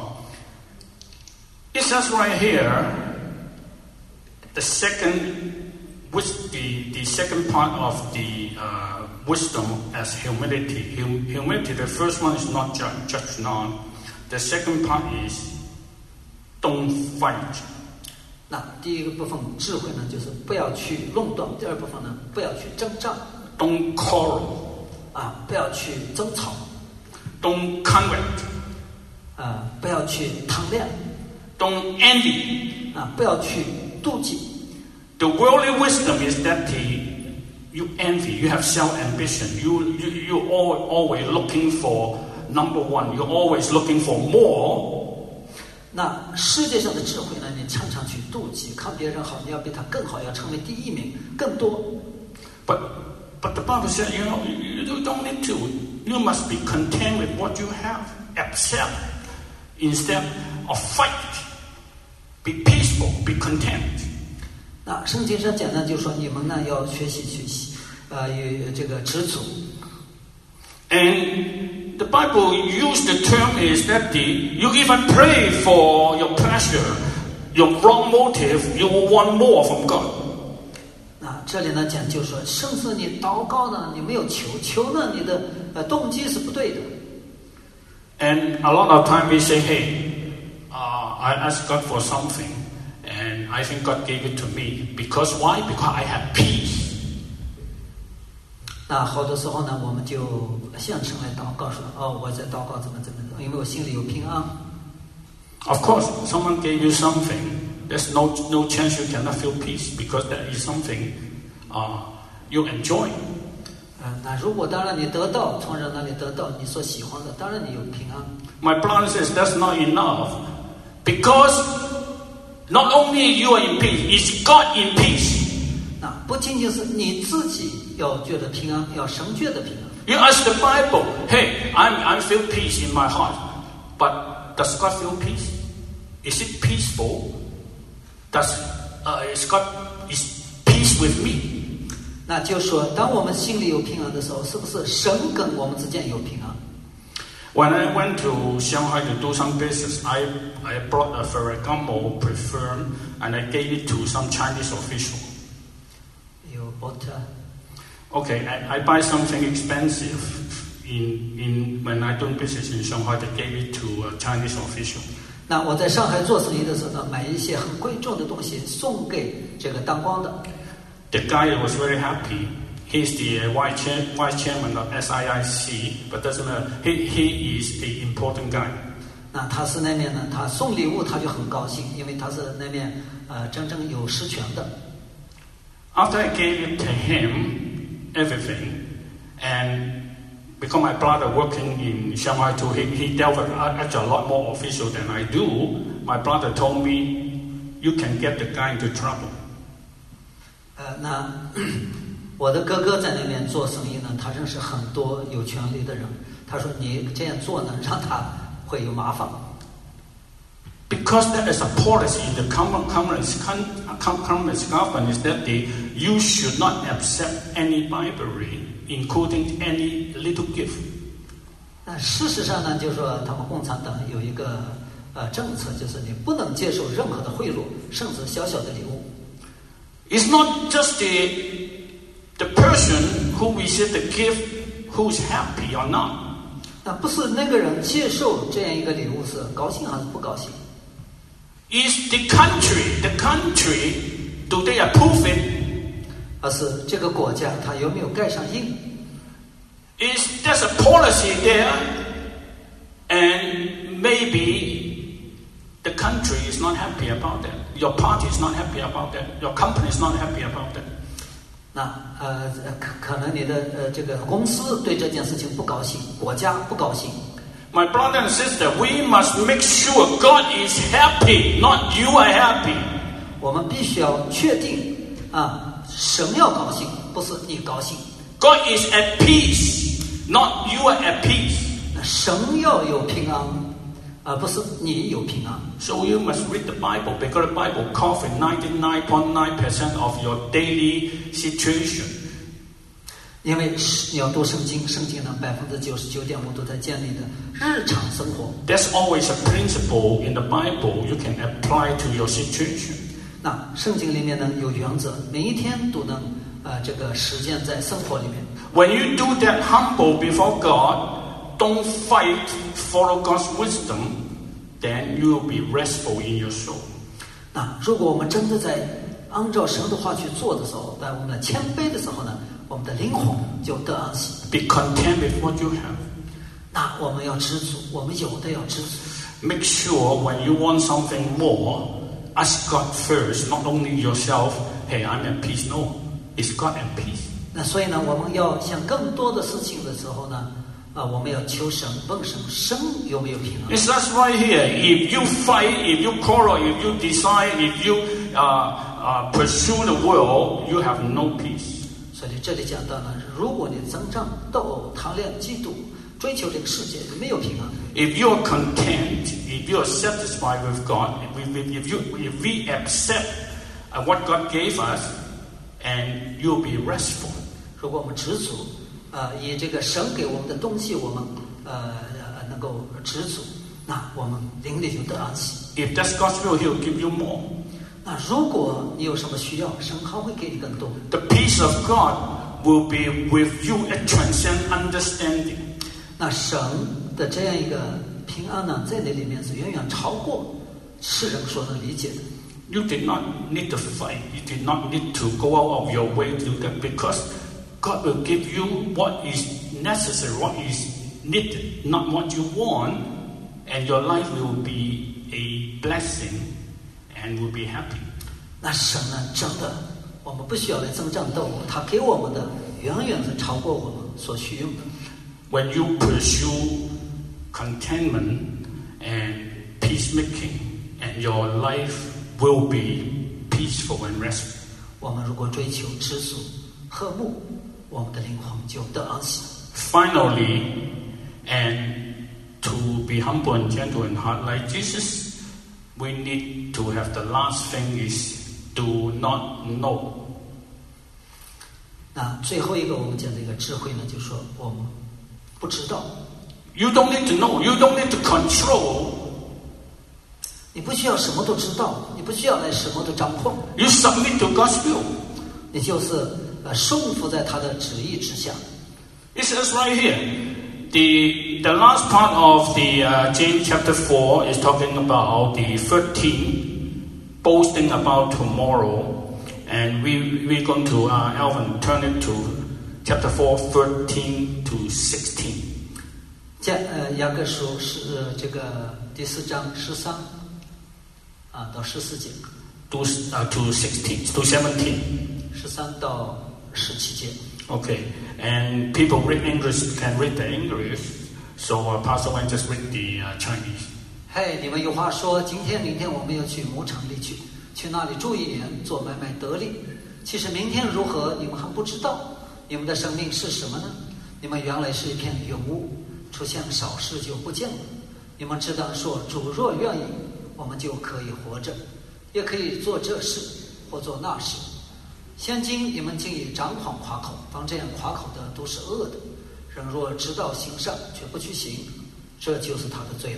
it says right here, the second, which the the second part of the uh, wisdom as humility. Hum, humility. The first one is not judge, judge not. The second part is don't fight. 那第一个部分智慧呢，就是不要去论断；第二部分呢，不要去争战。 Don't quarrel. 啊，不要去争吵。 Don't covet. 啊，不要去贪恋。 Don't envy. 啊，不要去妒忌。 The worldly wisdom is that the, you envy, you have self-ambition, you you you all, always looking for number one, you're always looking for more. 那世界上的智慧呢？你常常去妒忌，看别人好，你要比他更好，要成为第一名，更多。 But but the Bible said, you know, you don't need to. You must be content with what you have. Accept instead of fight. Be peaceful. Be content. 那圣经上讲呢，就说你们呢要学习去，呃，有这个知足。 And the Bible used the term is that the, you even pray for your pleasure, your wrong motive, you will want more from God. 那这里呢讲就是说，甚至你祷告呢，你没有求，求呢你的呃动机是不对的。 And a lot of time we say, hey, uh, I asked God for something, and I think God gave it to me. Because why? Because I have peace. 那好多时候呢，我们就向神来祷告说：“哦，我在祷告怎么怎么，因为我心里有平安。” Of course, someone gave you something. There's no no chance you cannot feel peace because that is something uh, you enjoy. 呃，那如果当然你得到从人那里得到你所喜欢的，当然你有平安。 My brother says that's not enough because not only you are in peace, it's God in peace. 那不仅仅是你自己要觉得平安，要神觉得平安。 You ask the Bible, hey, I'm I feel peace in my heart, but does God feel peace? Is it peaceful? Does uh, is God is peace with me? 那就说，当我们心里有平安的时候，是不是神跟我们之间有平安？ When I went to Shanghai to do some business, I I brought a Ferragamo perfume and I gave it to some Chinese official. You bought. Okay, I, I buy something expensive in in when I do business in Shanghai. They gave it to a Chinese official. 那我在上海做生意的时候呢，买一些很贵重的东西送给这个当官的。 The guy was very happy. He's the vice chair, vice chairman of S I I C, but doesn't matter. He he is the important guy. 那他是那面呢，他送礼物他就很高兴，因为他是那面呃真正有实权的。 After I gave it to him, everything, and because my brother working in Shanghai too, he, he dealt with actually a lot more official than I do. My brother told me, you can get the guy into trouble. 呃，那我的哥哥在那边做生意呢，他认识很多有权利的人。他说你这样做呢，让他会有麻烦。 Because there is a policy in the communist, communist government is that the, you should not accept any bribery, including any little gift. 那事实上呢，就是说他们共产党有一个呃政策，就是你不能接受任何的贿赂，甚至小小的礼物。 It's not just the the person who receives the gift who's happy or not. 那不是那个人接受这样一个礼物是高兴还是不高兴？ Is the country, the country, do they approve it? 而是这个国家他有没有盖上印？ Is there's a policy there, and maybe the country is not happy about that. Your party is not happy about that. Your company is not happy about that. 那呃可可能你的呃这个公司对这件事情不高兴，国家不高兴。 My brother and sister, we must make sure God is happy, not you are happy. 我们必须要确定啊，神要高兴，不是你高兴。 God is at peace, not you are at peace. 那神要有平安，而不是你有平安。 So you must read the Bible because the Bible covers ninety-nine point nine percent of your daily situation. 因为你要读圣经，圣经呢百分之九十九点五都在讲你的日常生活。 There's always a principle in the Bible you can apply to your situation. 那圣经里面呢有原则，每一天都能呃这个实践在生活里面。 When you do that humble before God, don't fight, follow God's wisdom, then you will be restful in your soul. 那如果我们真的在按照神的话去做的时候，在我们的谦卑的时候呢，我们的灵魂就得安息。 Be content with what you have. 那我们要知足，我们有的要知足。 Make sure when you want something more, ask God first, not only yourself, hey, I'm at peace. No, it's God at peace. 那所以呢，我们要想更多的事情的时候呢，啊，我们要求神，问神，神有没有平安？ It says right here, if you fight, if you quarrel, if you decide, if you uh, uh, pursue the world, you have no peace. 所以这里讲到呢，如果你增长、斗殴、贪恋、嫉妒、追求这个世界，你没有平安。 If you are content, if you are satisfied with God, if, if, if, you, if we accept uh, what God gave us, and you'll be restful. 如果我们知足，呃，以这个神给我们的东西，我们呃能够知足，那我们灵里就得安息。 If that's God's will, He'll give you more. 那如果你有什么需要，神还会给你更多。 The peace of God will be with you and transcend understanding. 那神的这样一个平安呢，在那里面是远远超过世人所能理解的。 You did not need to fight. You did not need to go out of your way to do that because God will give you what is necessary, what is needed, not what you want, and your life will be a blessing and will be happy. 那神呢，真的，我们不需要来征战斗殴，他给我们的远远是超过我们所需用的。 When you pursue contentment and peacemaking, and your life will be peaceful and restful. 我们如果追求知足、和睦，我们的灵魂就得安息。 Finally, and to be humble and gentle in heart like Jesus, we need to have the last thing is do not know. 那最后一个我们讲的一个智慧呢，就是说我们不知道。 You don't need to know. You don't need to control. 你不需要什么都知道，你不需要来什么都掌控， You submit to God's will. 你就是呃顺服在他的旨意之下。 It says right here, the the last part of the uh, James chapter four is talking about the thirteen, boasting about tomorrow, and we we're going to uh, Alvin turn it to chapter four, thirteen to sixteen. 加呃雅各书是、呃、这个第四章十三啊到十四节， To uh, to sixteen to seventeen. 十三到十七节。 Okay, and people read English can read the English, so uh, Pastor Wayne just read the uh, Chinese. 嘿，你们有话说，今天、明天我们要去牧场里去，去那里住一年，做买卖得利。其实明天如何，你们还不知道。你们的生命是什么呢？你们原来是一片云雾，出现少事就不见了。你们只当说，主若愿意，我们就可以活着，也可以做这事或做那事。现今你们竟以张狂夸口，凡这样夸口的都是恶的。人若知道行善，却不去行，这就是他的罪了。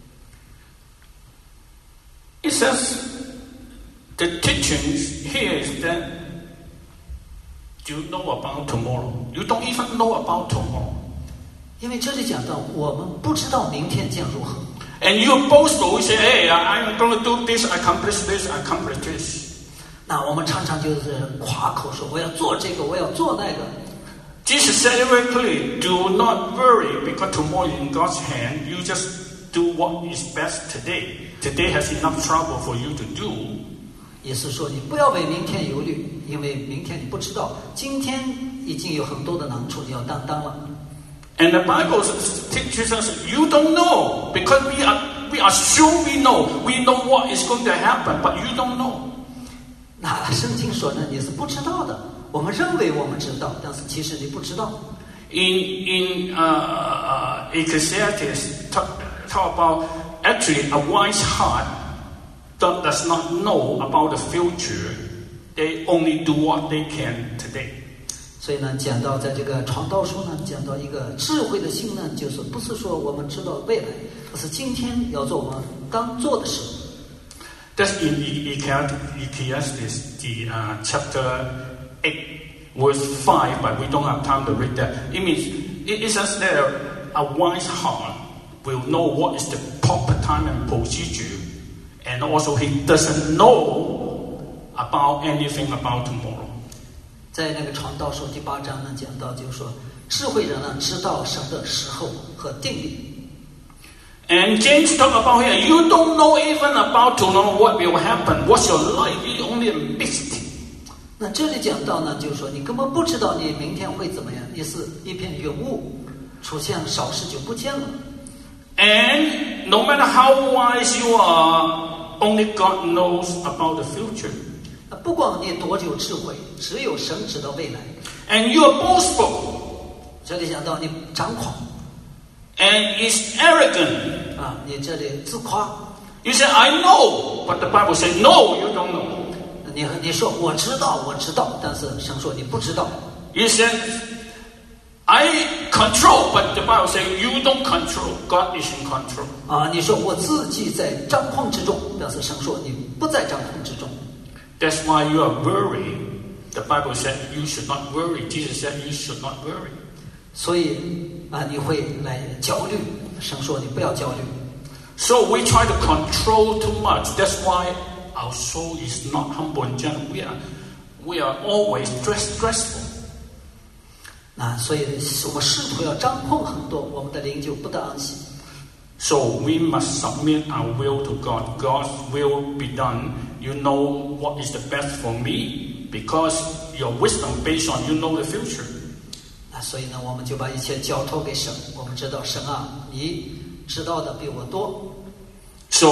It says the teachings here is that you know about tomorrow. You don't even know about tomorrow. 因为这里讲到我们不知道明天将如何。 And you boastful, you say, hey, I'm going to do this, accomplish this, accomplish this. 那我们常常就是夸口说我要做这个，我要做那个。 Jesus said it very clearly, do not worry because tomorrow is in God's hand. You just do what is best today. Today has enough trouble for you to do. 也是说你不要为明天忧虑，因为明天你不知道，今天已经有很多的难处，你要担当了。 And the Bible teaches us, you don't know, because we are we are sure we know. We know what is going to happen, but you don't know. 那圣经说呢，你是不知道的。我们认为我们知道，但是其实你不知道。 In in uh, uh, Ecclesiastes talk, talk about actually a wise heart that does not know about the future. They only do what they can today. 所以呢，讲到在这个传道书呢，讲到一个智慧的心呢，就是不是说我们知道未来，而是今天要做我们当做的事。 That's in Ecclesiastes, the uh, chapter eight, verse five, but we don't have time to read that. It means it says there, a wise heart will know what is the proper time and procedure, and also he doesn't know about anything about tomorrow. 在那个传道书第八章呢，讲到就是说，智慧人呢知道神的时候和定力。 And James talk about here, you don't know even about to know what will happen. What's your life? You only missed. 那这里讲到呢，就是说你根本不知道你明天会怎么样，也是一片云雾，出现少时就不见了。 And no matter how wise you are, only God knows about the future. 不管你多有智慧，只有神知道未来。 And you are boastful. 这里讲到你张狂。 And is arrogant. 啊，你这里自夸。 You say, I know, but the Bible says, no, you don't know. 你你说我知道，我知道，但是神说你不知道。 You say, I control, but the Bible says, you don't control. God is in control. 啊，你说我自己在掌控之中，但是神说你不在掌控之中。 That's why you are worried. The Bible said you should not worry. Jesus said you should not worry. 所以啊，你会来焦虑。神说你不要焦虑。 So we try to control too much. That's why our soul is not humble and gentle. We are, we are always stress, stressful. 那所以我们试图要掌控很多，我们的灵就不得安息。 So we must submit our will to God. God's will be done. You know what is the best for me because your wisdom based on you know the future. 那所以呢，我们就把一切交托给神。我们知道神啊，你知道的比我多。 So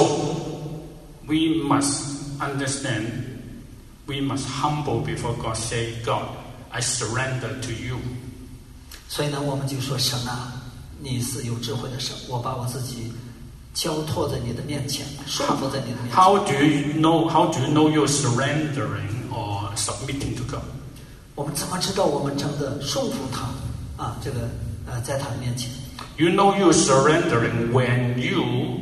we must understand. We must humble before God. Say, God, I surrender to you. 所以呢，我们就说神啊，你是有智慧的神，我把我自己交托在你的面前，顺服在你的面前。 How do you know? How do you know you're surrendering or submitting to God? 我们怎么知道我们真的顺服他啊？这个呃，在他的面前。 You know you're surrendering when you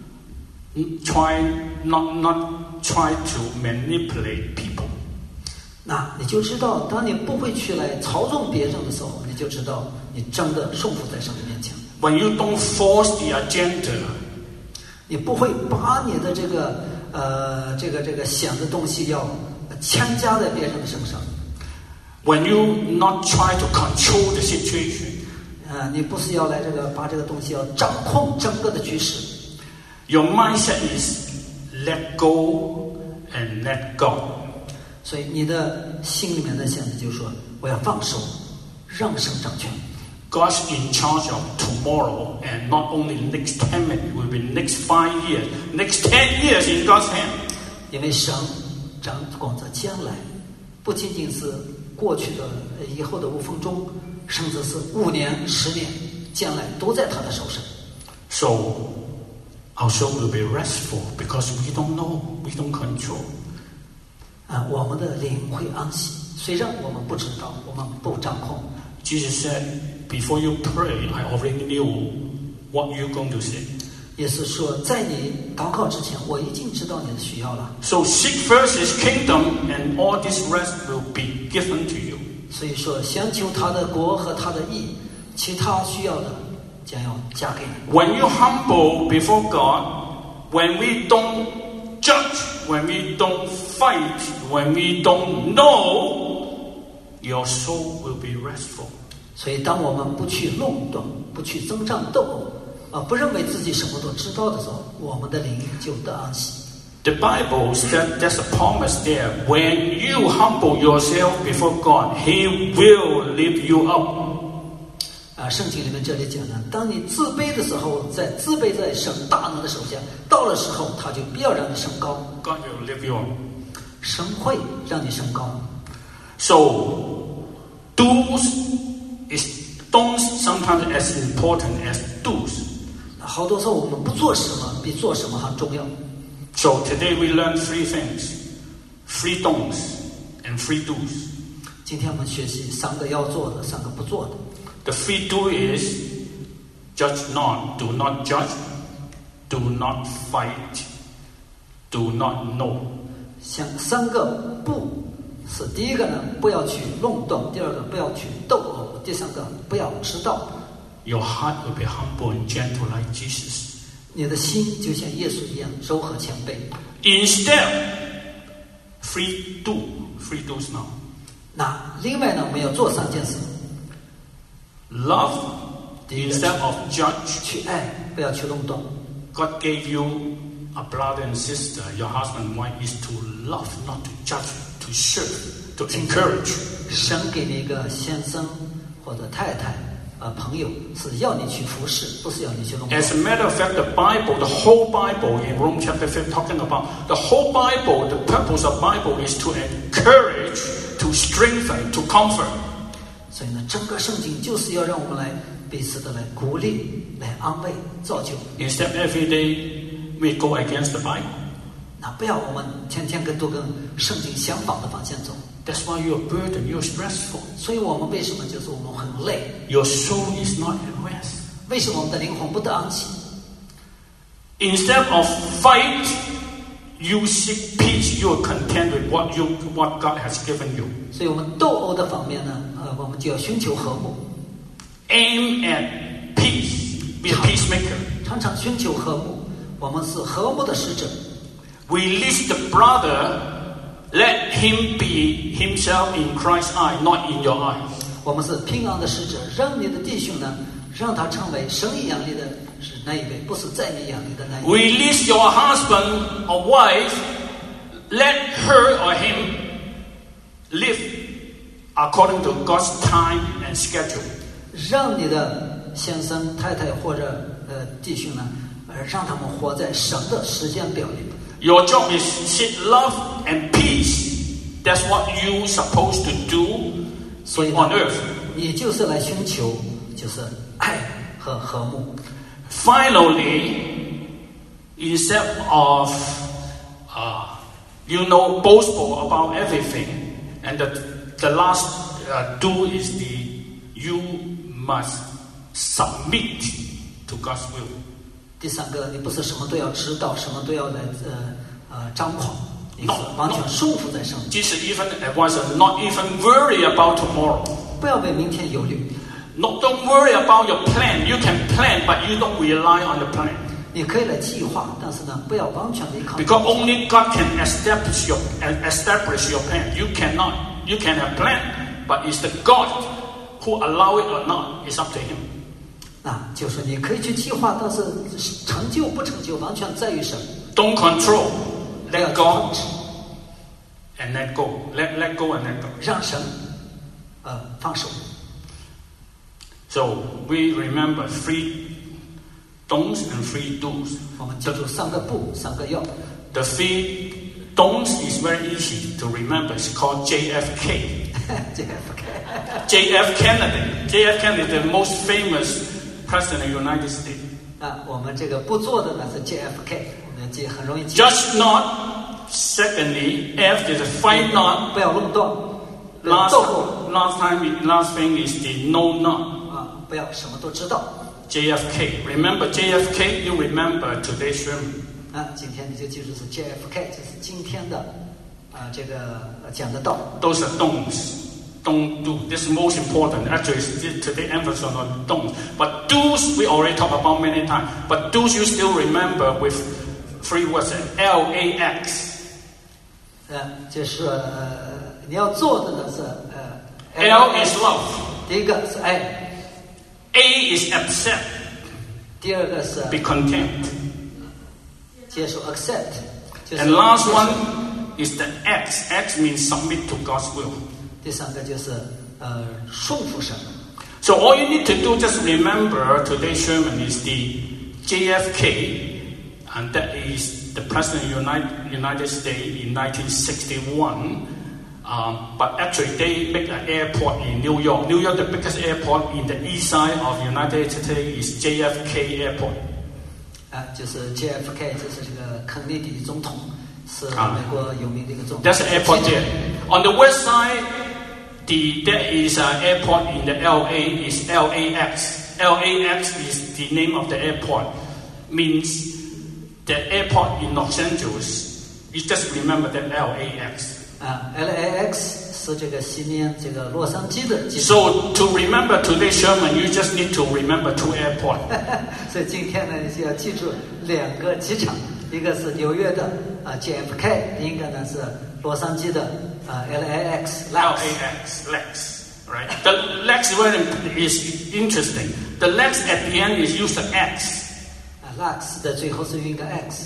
try not not try to manipulate people. 那你就知道，当你不会去来操纵别人的时候，你就知道你真的顺服在神的面前。 When you don't force the agenda. 你不会把你的这个呃这个这个想的东西要强加在别人的身上。 When you not try to control the situation. 呃，你不是要来这个把这个东西要掌控整个的局势。 Your mindset is let go and let God. 所以你的心里面的想的就是说，我要放手，让神掌权。 God's in charge of tomorrow and not only next ten minutes, will be next five years, next ten years in God's hand. 因为神掌管着将来，不仅仅是过去的、以后的五分钟，甚至是五年、十年，将来都在他的手上。 So our soul will be restful because we don't know, we don't control. 啊，我们的灵会安息，虽然我们不知道，我们不掌控。 Jesus said, before you pray, I already knew what you're going to say. 也是说，在你祷告之前，我已经知道你的需要了。 So seek first His kingdom, and all this rest will be given to you. 所以说，先求他的国和他的义，其他需要的将要加给你。 When you humble before God, when we don't judge, when we don't fight, when we don't know, your soul will be restful. 所以，当我们不去弄动，不去增长斗殴，啊，不认为自己什么都知道的时候，我们的灵就得安息。 The Bible said there's a promise there. When you humble yourself before God, He will lift you up. 啊，圣经里面这里讲呢，当你自卑的时候，在自卑在神大能的手下，到了时候，他就必要让你升高。 God will lift you up. 神会让你升高。 So, do's is don't sometimes as important as do's. 好多时候我们不做什么，比做什么还重要。 So today we learn three things: three don'ts and three do's. 今天我们学习三个要做的，三个不做的。 The three do is judge not, do not judge, do not fight, do not know. 像三个不是第一个呢，不要去弄动；第二个不要去斗殴；第三个不要知道。 Your heart will be humble and gentle like Jesus. 你的心就像耶稣一样柔和谦卑。 Instead, three do, three do's now. 那另外呢，我们要做三件事： Love 第一个 instead of judge. 去爱，不要去弄动。 God gave you a brother and sister, your husband and wife, is to love, not to judge, to serve, to encourage. 神给你一个先生或者太太。 呃，朋友是要你去服侍，不是要你去弄。 As a matter of fact, the Bible, the whole Bible in Romans chapter five, talking about the whole Bible, the purpose of Bible is to encourage, to strengthen, to comfort. 所以呢，整个圣经就是要让我们来彼此的来鼓励、来安慰、造就。 Instead, every day we go against the Bible. 那不要我们天天跟都跟圣经相反的方向走。 That's why you're burdened, you're stressful. 所以我们为什么就是我们很累？ Your soul is not at rest. 为什么我们的灵魂不得安息？ Instead of fight, you seek peace. You are content with what you, what God has given you. 所以我们斗殴的方面呢，呃，我们就要寻求和睦， Aim at peace. Be a peacemaker. 常常寻求和睦。我们是和睦的使者。 Release the brother. Let him be himself in Christ's eye, not in your eyes. 我们是平安的使者，让你的弟兄呢，让他成为神眼里的是那一位，不是在你眼里的那一位。 Release your husband or wife. Let her or him live according to God's time and schedule. 让你的先生、太太或者呃弟兄呢，呃，让他们活在神的时间表里。 Your job is seek love and peace. That's what you're supposed to do 所以呢 on earth. 你就是来寻求，就是爱和和睦。 Finally, instead of uh, you know boastful about everything, and the the last uh, do is the you must submit to God's will. 第三个，你不是什么都要知道，什么都要来呃呃张狂，你是完全顺服在上面。 Jesus even advised us not even worry about tomorrow. 不要为明天忧虑。 Not don't worry about your plan. You can plan, but you don't rely on the plan. 你可以来计划，但是呢，不要完全的依靠。 Because only God can establish your establish your plan. You cannot. You can have plan, but it's the God who allow it or not. It's up to Him. 啊，就是你可以去计划，但是成就不成就完全在于神。 Don't control. 不要 Let 去 go 控制， and let go. Let let go and let go. 让神呃放手。 So we remember three don'ts and three do's. 我们记住三个不，三个要。 The three don'ts is very easy to remember. It's called J F K. J F K J F Kennedy. J F Kennedy, the most famous president of the United States. 啊，我们这个不做的呢是 J F K， 我们记很容易记。 Judge not. Secondly, F is fight not. 不要弄动，不要 Last, 斗殴 last time, last thing is the know not. 啊，不要什么都知道。 J F K. Remember J F K. You remember today's sermon. 啊，今天你就记住是 J F K， 就是今天的啊这个呃讲的道。 Those are don'ts. don't do. This is most important. Actually, today emphasis on don't. But do's we already talked about many times. But do's you still remember with three words: L A X. 呃，就是呃，你要做的呢是呃 L is love. 第一个是爱 A is accept. 第二个是 be content. 接受 accept， 就是 And last one is the X. X means submit to God's will. 第三个就是呃顺服神。 So all you need to do, just remember today's sermon is the J F K, and that is the President of the United, United States in nineteen sixty-one. Um, but actually, they make an airport in New York. New York, the biggest airport in the east side of the United States is J F K Airport. 啊，就是 J F K， 就是这个肯尼迪总统，是美国有名的一个总统。 That's the airport there. On the west side, the there is an airport in the L A is L A X. L A X is the name of the airport. Means the airport in Los Angeles. You just remember that L A X. 啊 ，L A X 是这个西面这个洛杉矶的机场。 So to remember today's sermon, you just need to remember two airports. 所以今天呢，你就要记住两个机场，一个是纽约的啊 J F K， 另一个呢是洛杉矶的啊 L A X。 L A X, Lex, right? The Lex word is interesting. The Lex at the end is used as X. 啊 ，Lex 的最后是用一个 X。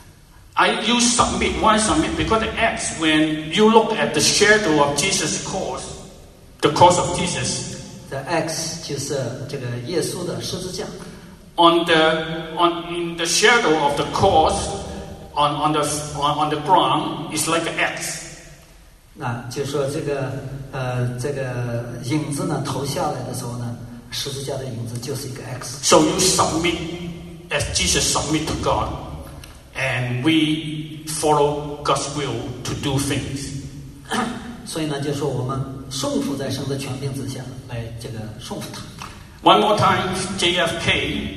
I use submit. Why submit? Because the X, when you look at the shadow of Jesus' cross, the cross of Jesus, The X 就是这个耶稣的十字架。 on the on in the shadow of the cross, on on the on, on the ground, is like an X. 那就说这个呃这个影子呢投下来的时候呢，十字架的影子就是一个 X。 So you submit as Jesus submit to God, and we follow God's will to do things. 所以呢，就说我们顺服在神的权柄之下来这个顺服他。 One more time, J F K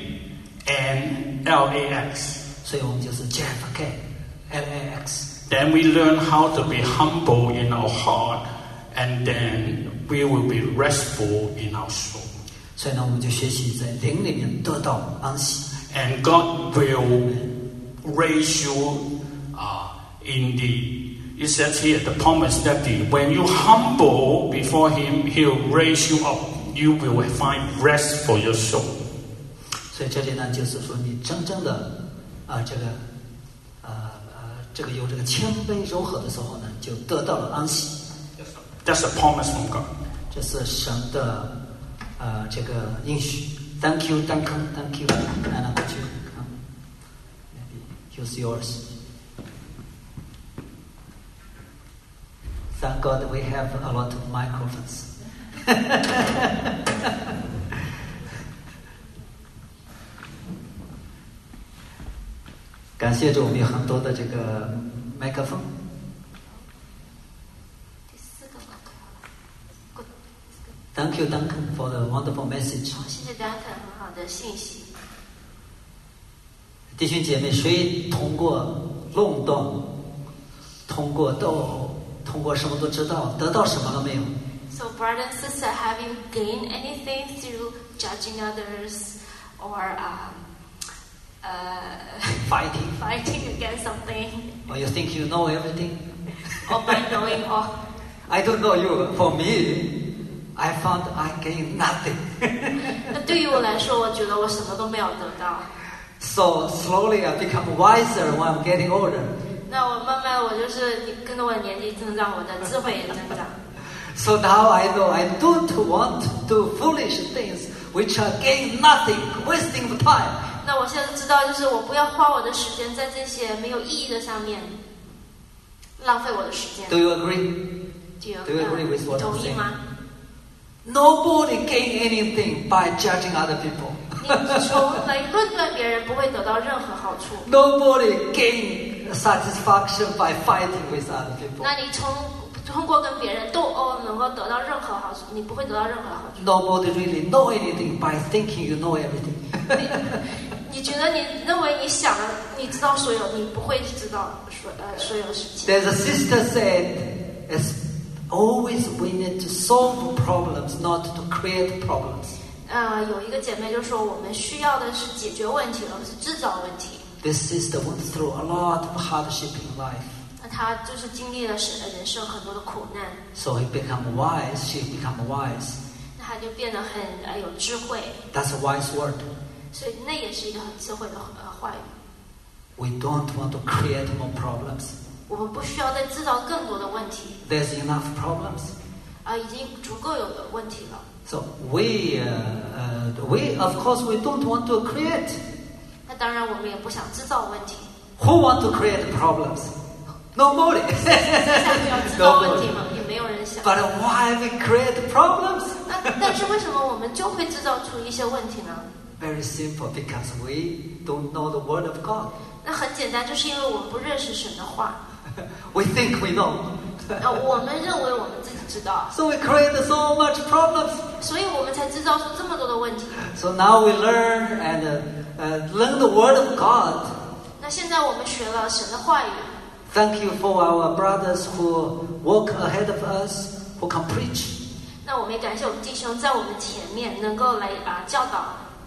and L A X. 所以我们就是 J F K、L A X。 Then we learn how to be humble in our heart, and then we will be restful in our soul. 所以呢，我们就学习在灵里面得到安息。 And God will raise you uh, in the, it says here, the promise that the, when you humble before Him, He'll raise you up. You will find rest for your soul. 所以这里呢，就是说你真正的啊、这个呃呃这个有这个谦卑柔和的时候呢，就得到了安息。 That's a promise from God. 这是神的呃这个应许。Thank you, thank you, thank you. Anna, would you come? Maybe use yours. Thank God we have a lot of microphones. 感谢主，我们有很多的这个麦克风。Thank you, Duncan, for the wonderful message. 好，谢谢 Duncan 很好的信息。 弟兄姐妹，谁通过论断，通过斗殴，通过什么都知道得到什么了没有？ So, brother and sister, have you gained anything through judging others or um, uh, Fighting. fighting against something, Or you think you know everything? or by knowing all? I don't know you. For me, I found I gained nothing. 那对于我来说，我觉得我什么都没有得到。 So slowly I become wiser when I'm getting older. 那我慢慢，我就是你跟着我的年纪增长，我的智慧也增长。 So now I know I don't want to do foolish things which are gain nothing, wasting of time. 那我现在知道，就是我不要花我的时间在这些没有意义的上面，浪费我的时间。 Do you agree? Do you, Do you agree with what I'm 同意 saying? 吗？ Nobody gain anything by judging other people. 你从来论断别人不会得到任何好处。 Nobody gain satisfaction by fighting with other people. 那你从通过跟别人斗殴能够得到任何好处，你不会得到任何好处。 Nobody really know anything by thinking you know everything. 你你觉得你认为你想的你知道所有，你不会知道所呃所有事情。 There's a sister said, as Always we need to solve problems, not to create problems. 呃，有一个姐妹就说，我们需要的是解决问题，而不是制造问题。 This sister went through a lot of hardship in life. 那她就是经历了人生很多的苦难， So he became wise, she became wise. 那她就变得很呃有智慧， That's a wise word. 所以那也是一个很智慧的呃话语。 We don't want to create more problems. 我们不需要再制造更多的问题， There's enough problems. 啊、已经足够有的问题了。 So we, uh, uh, we of course, we don't want to create. 那当然，我们也不想制造问题。 Who want to create problems? Nobody. 谁想要制造问题嘛？也没有人想。 But why we create problems? 那但是为什么我们就会制造出一些问题呢？ Very simple, because we don't know the word of God. 那很简单，就是因为我们不认识神的话。 We think we know. 啊，我们认为我们自己知道， So we create so much problems. 所以我们才制造出这么多的问题。 So now we learn and uh, uh, learn the word of God. 那现在我们学了神的话语， Thank you for our brothers who walk ahead of us, who can preach. 那我们也感谢我们弟兄在我们前面能够来啊教导。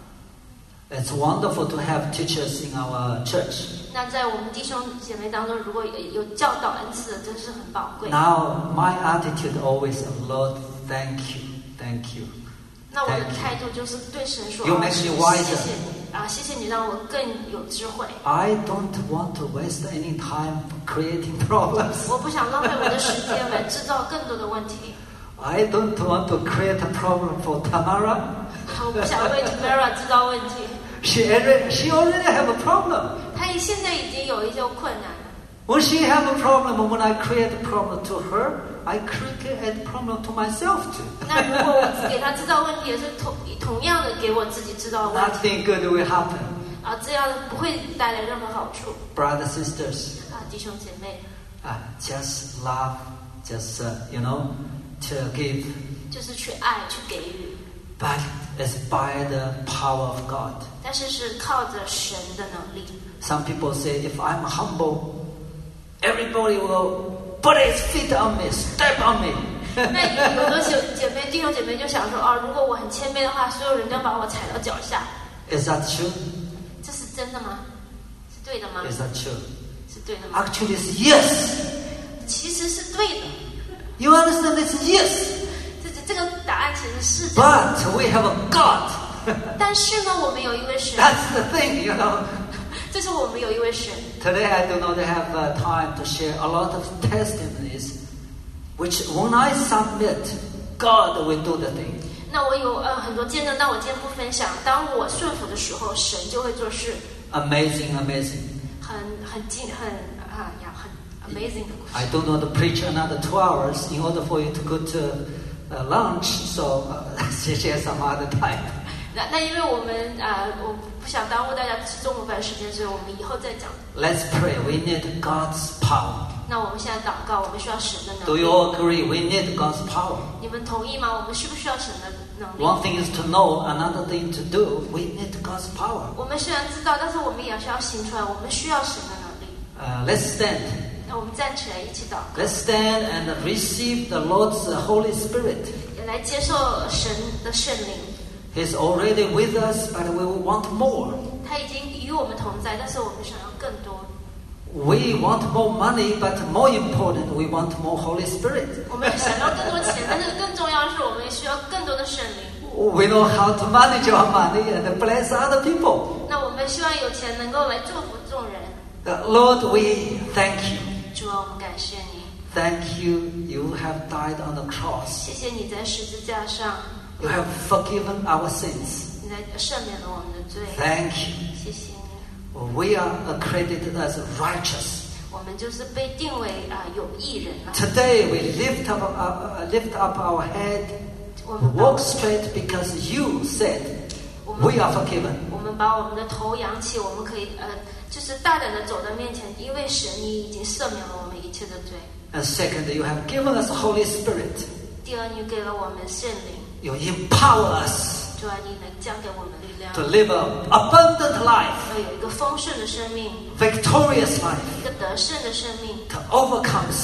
It's wonderful to have teachers in our church. 那在我们弟兄姐妹当中，如果有有教导恩赐的，真是很宝贵。 Now my attitude always, Lord, thank you, thank you. 那我的 Thank you. 态度就是对神说：“ You 啊 make 谢 me wiser. 谢你啊，谢谢你让我更有智慧。 I don't want to waste any time creating problems. 我不想浪费我的时间来制造更多的问题。 I don't want to create a problem for Tamara. 我不想为 Tamara 制造问题。 She already, she already have a problem. 她现在已经有一些困难了。 When she have a problem, when I create a problem to her, I create a problem to myself too. 那如果我给她制造问题，也是同同样的给我自己制造问题 Nothing good will happen. 啊，这样不会带来任何好处 Brothers, sisters, 啊，弟兄姐妹， uh, just love, just, uh, you know, to give. 就是去爱，去给予， But it's by the power of God. 但是是靠着神的能力。 Some people say, if I'm humble, everybody will put his feet on me, step on me. 那有的姐姐妹、弟兄姐妹就想说啊，如果我很谦卑的话，所有人都把我踩到脚下， Is that true? 这是真的吗？是对的吗？ Is that true? 是对的吗？ Actually, it's yes. 其实是对的， You understand? It's yes. 这这这个答案其实是这样。 But we have a God. 但是呢，我们有一位神， That's the thing, you know. 这是我们有一位神。 Today I do not have uh, time to share a lot of testimonies, which when I submit, God will do the thing. 那我有呃很多见证，但我今天不分享。当我顺服的时候，神就会做事， Amazing, amazing. 很很近很啊呀很 amazing 的故事。 I do not preach another two hours in order for you to go to uh, lunch, so uh, share some other time. 那那因为我们啊、呃，我不想耽误大家吃中午饭时间，所以我们以后再讲。 Let's pray. We need God's power. 那我们现在祷告，我们需要神的能 Do 力。 you all agree? We need God's power. 你们同意吗？我们需不需要神的能力？ One thing is to know, another thing to do. We need God's power. 我们虽然知道，但是我们也是要行出来。我们需要神的能力。 Uh, let's stand. 那我们站起来一起祷告， Let's stand and receive the Lord's Holy Spirit. 也来接受神的圣灵。 He's already with us, but we want more. 他已经与我们同在，但是我们想要更多。 We want more money, but more important, we want more Holy Spirit. 我们想要更多钱，但是更重要的是，我们需要更多的圣灵。 We know how to manage our money and bless other people. 那我们希望有钱能够来祝福众人。 Uh, Lord, we thank you. 主啊，我们感谢你， Thank you. You have died on the cross. 谢谢你在十字架上， You have forgiven our sins. 你来赦免了我们的罪。 Thank you. 谢谢你， We are accredited as righteous. 我们就是被定为啊、呃、有义人了。 Today we lift up, uh, uh, lift up our head. 我 We 们把 walk straight because you said 我们 we are forgiven. 我们把我们的头扬起，我们可以呃，就是大胆的走到面前，因为神你已经赦免了我们一切的罪。 And second, you have given us Holy Spirit. 第二，你给了我们圣灵， You empower us 主啊，你能降给我们力量， to live an abundant life, 要有一个丰盛的生命， victorious life, 一个得胜的生命， to overcome sin,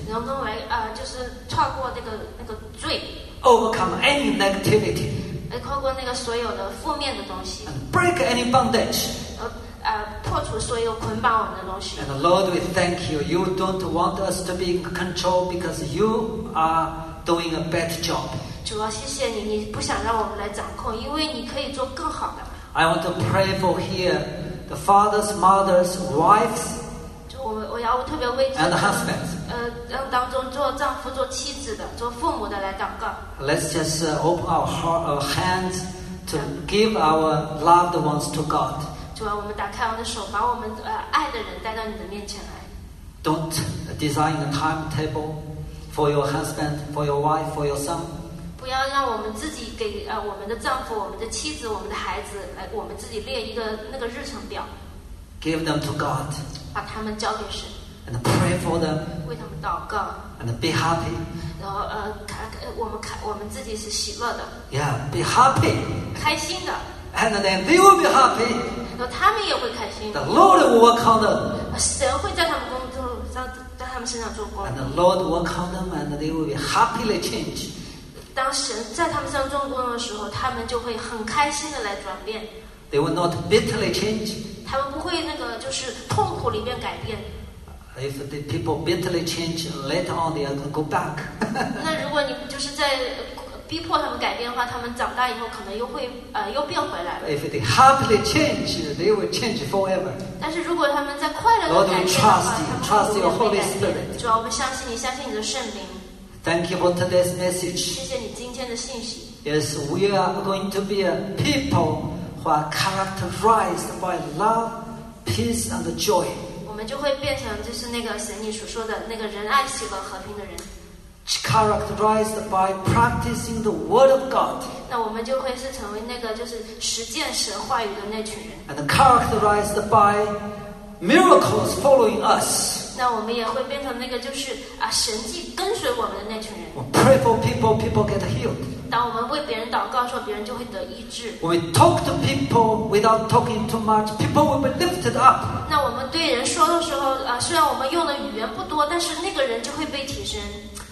能够来呃，就是超过那个那个罪， overcome any negativity, 来超过那个所有的负面的东西， and break any bondage. 呃呃，破除所有捆绑我们的东西。 And Lord, we thank you. You don't want us to be in control because you are doing a better job. 主啊，谢谢你，你不想让我们来掌控，因为你可以做更好的。 I want to pray for here the fathers, mothers, wives, 就我们我要特别为 and husbands. 呃让当中做丈夫、做妻子的、做父母的来祷告。 Let's just uh, open our heart, our hands to give our loved ones to God. 主啊，我们打开我们的手，把我们呃爱的人带到你的面前来。 Don't design a timetable for your husband, for your wife, for your son. 不要让我们自己给呃我们的丈夫、我们的妻子、我们的孩子来，我们自己列一个那个日程表， Give them to God 把他们交给神， and pray for them 为他们祷告， and be happy. 然后呃看呃我们看我们自己是喜乐的、 Yeah, be happy. 开心的， And then they will be happy. 然后他们也会开心 The 的。 Lord will work on them. 神会在他们工作在在他们身上做工。 And the Lord will work on them and they will be happily changed. 当神在他们身上做工的时候，他们就会很开心的来转变， They will not bitterly change. 他们不会那个就是痛苦里面改变。 If the people bitterly change, later on they are going to go back. 那如果你就是在呃逼迫他们改变的话，他们长大以后可能又会呃又变回来了。 If they happily change, they will change forever. 但是如果他们在快乐 Lord, 的改 we 变的话， trust you, 他 trust 们 your 永远 Holy 会改变。 Spirit. 主啊，我们相信你，相信你的圣灵。 Thank you for today's message. 谢谢你今天的信息。 Yes, we are going to be a people who are characterized by love, peace, and joy. 我们就会变成就是那个神你所说的那个仁爱、喜乐、和平的人。 Characterized by practicing the Word of God. 那我们就会是成为那个就是实践神话语的那群人。 And characterized by miracles following us. 那我们也会变成那个就是啊神迹跟随我们的那群人。 We pray for people, people get healed. 当我们为别人祷告的时候，别人就会得医治。 When we talk to people without talking too much, people will be lifted up. 那我们对人说的时候啊，虽然我们用的语言不多，但是那个人就会被提升。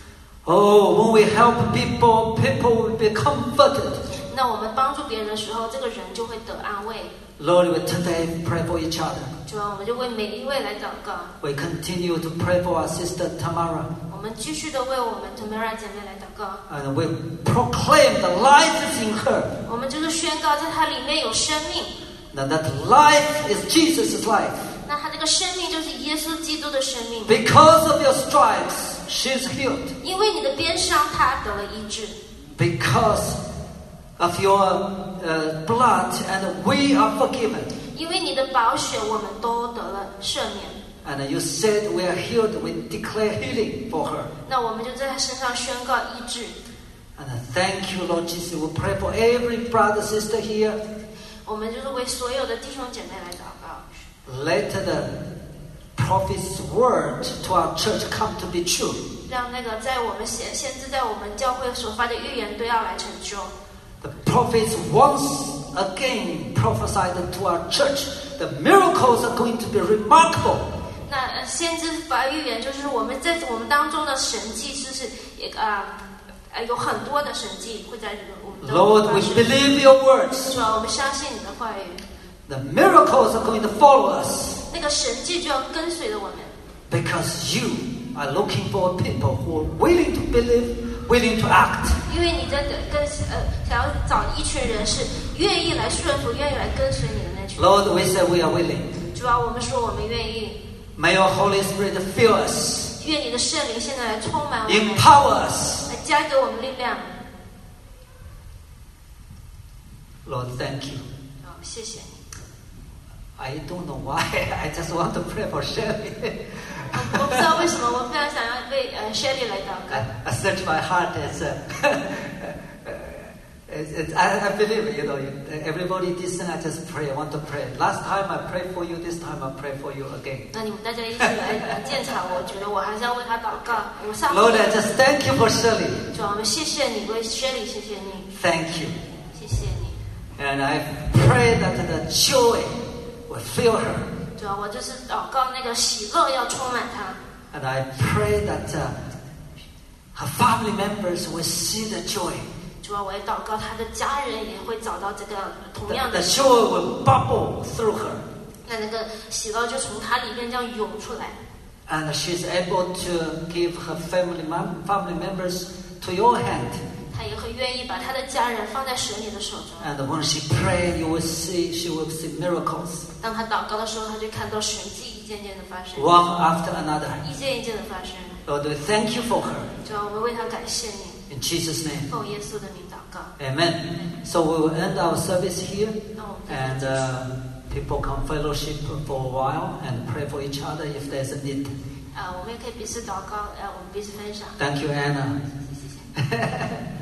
Oh, when we help people, people will be comforted. 那我们帮助别人的时候，这个人就会得安慰。 Lord, we today pray for each other. 主啊，我们就为每一位来祷告。 We continue to pray for our sister Tamara. 我们继续的为我们 Tamara 姐妹来祷告。 And we proclaim the life is in her. 我们就是宣告，在她里面有生命。 That that life is Jesus' life. 那她这个生命就是耶稣基督的生命。 Because of your stripes, she's healed. 因为你的鞭伤，她得了医治。 Because of your uh, blood, and we are forgiven. 因为你的宝血，我们都得了赦免。 And you said we are healed. We declare healing for her. 那我们就在她身上宣告医治。 And thank you, Lord Jesus. We pray for every brother, sister here. 我们就是为所有的弟兄姐妹来祷告。 Let the prophet's word to our church come to be true. 让那个在我们先先知在我们教会所发的预言都要来成就。 The prophets once again prophesied to our church. The miracles are going to be remarkable. 那呃先知发预言就是我们在我们当中的神迹，是是也啊呃有很多的神迹会在我们当中 Lord, 发 we 生。 believe your words. 主啊，我们相信你的话语， The miracles are going to follow us 那个神迹就要跟随着我们， because you are looking for people who are willing to believe, willing to act. 因为你在跟呃想要找一群人是愿意来顺服、愿意来跟随你的那群人。 Lord, we say we are willing. 主啊，我们说我们愿意， May your Holy Spirit fill us, 愿你的圣灵现在来充满我们， empower us. 来加给我们力量。 Lord, thank you. 好，谢谢你。 I don't know why. I just want to pray for Shelley. 我我不知道为什么，我非常想要为呃 Shelly 来祷告。 I, I search my heart as uh, it's, it's, I, I believe, you know, everybody listen, I just pray, I want to pray. Last time I prayed for you, this time I pray for you again. 那你们大家一起来呃鉴察，我觉得我还是要为他祷告。我上次 Lord, I just thank you for Shelley. 主啊，我们谢谢你，为 Shelly 谢谢你， Thank you. 谢谢你。 And I pray that the joy will fill her. 主啊，我就是祷告那个喜乐要充满他。 And I pray that uh, her family members will see the joy. 主啊，我也祷告，他的家人也会找到这个同 The, 样 the 的 joy will bubble through her. 那那个喜乐就从他里面这样涌出来。 And she's able to give her family, mem- family members to your hand. 他也会愿意把他的家人放在神你的手中。 And when she prays, you will see, she will see miracles. 当他祷告的时候，他就看到神迹一件件的发生， One after another. 一件一件的发生。 Lord, we thank you for her. 主啊，我们为他感谢你， In Jesus' name. 奉耶稣的名祷告。 Amen. So we will end our service here. 那我们 And uh, people can fellowship for a while and pray for each other if there's a need. 啊，我们也可以彼此祷告，呃，我们彼此分享。 Thank you, Anna. 谢谢。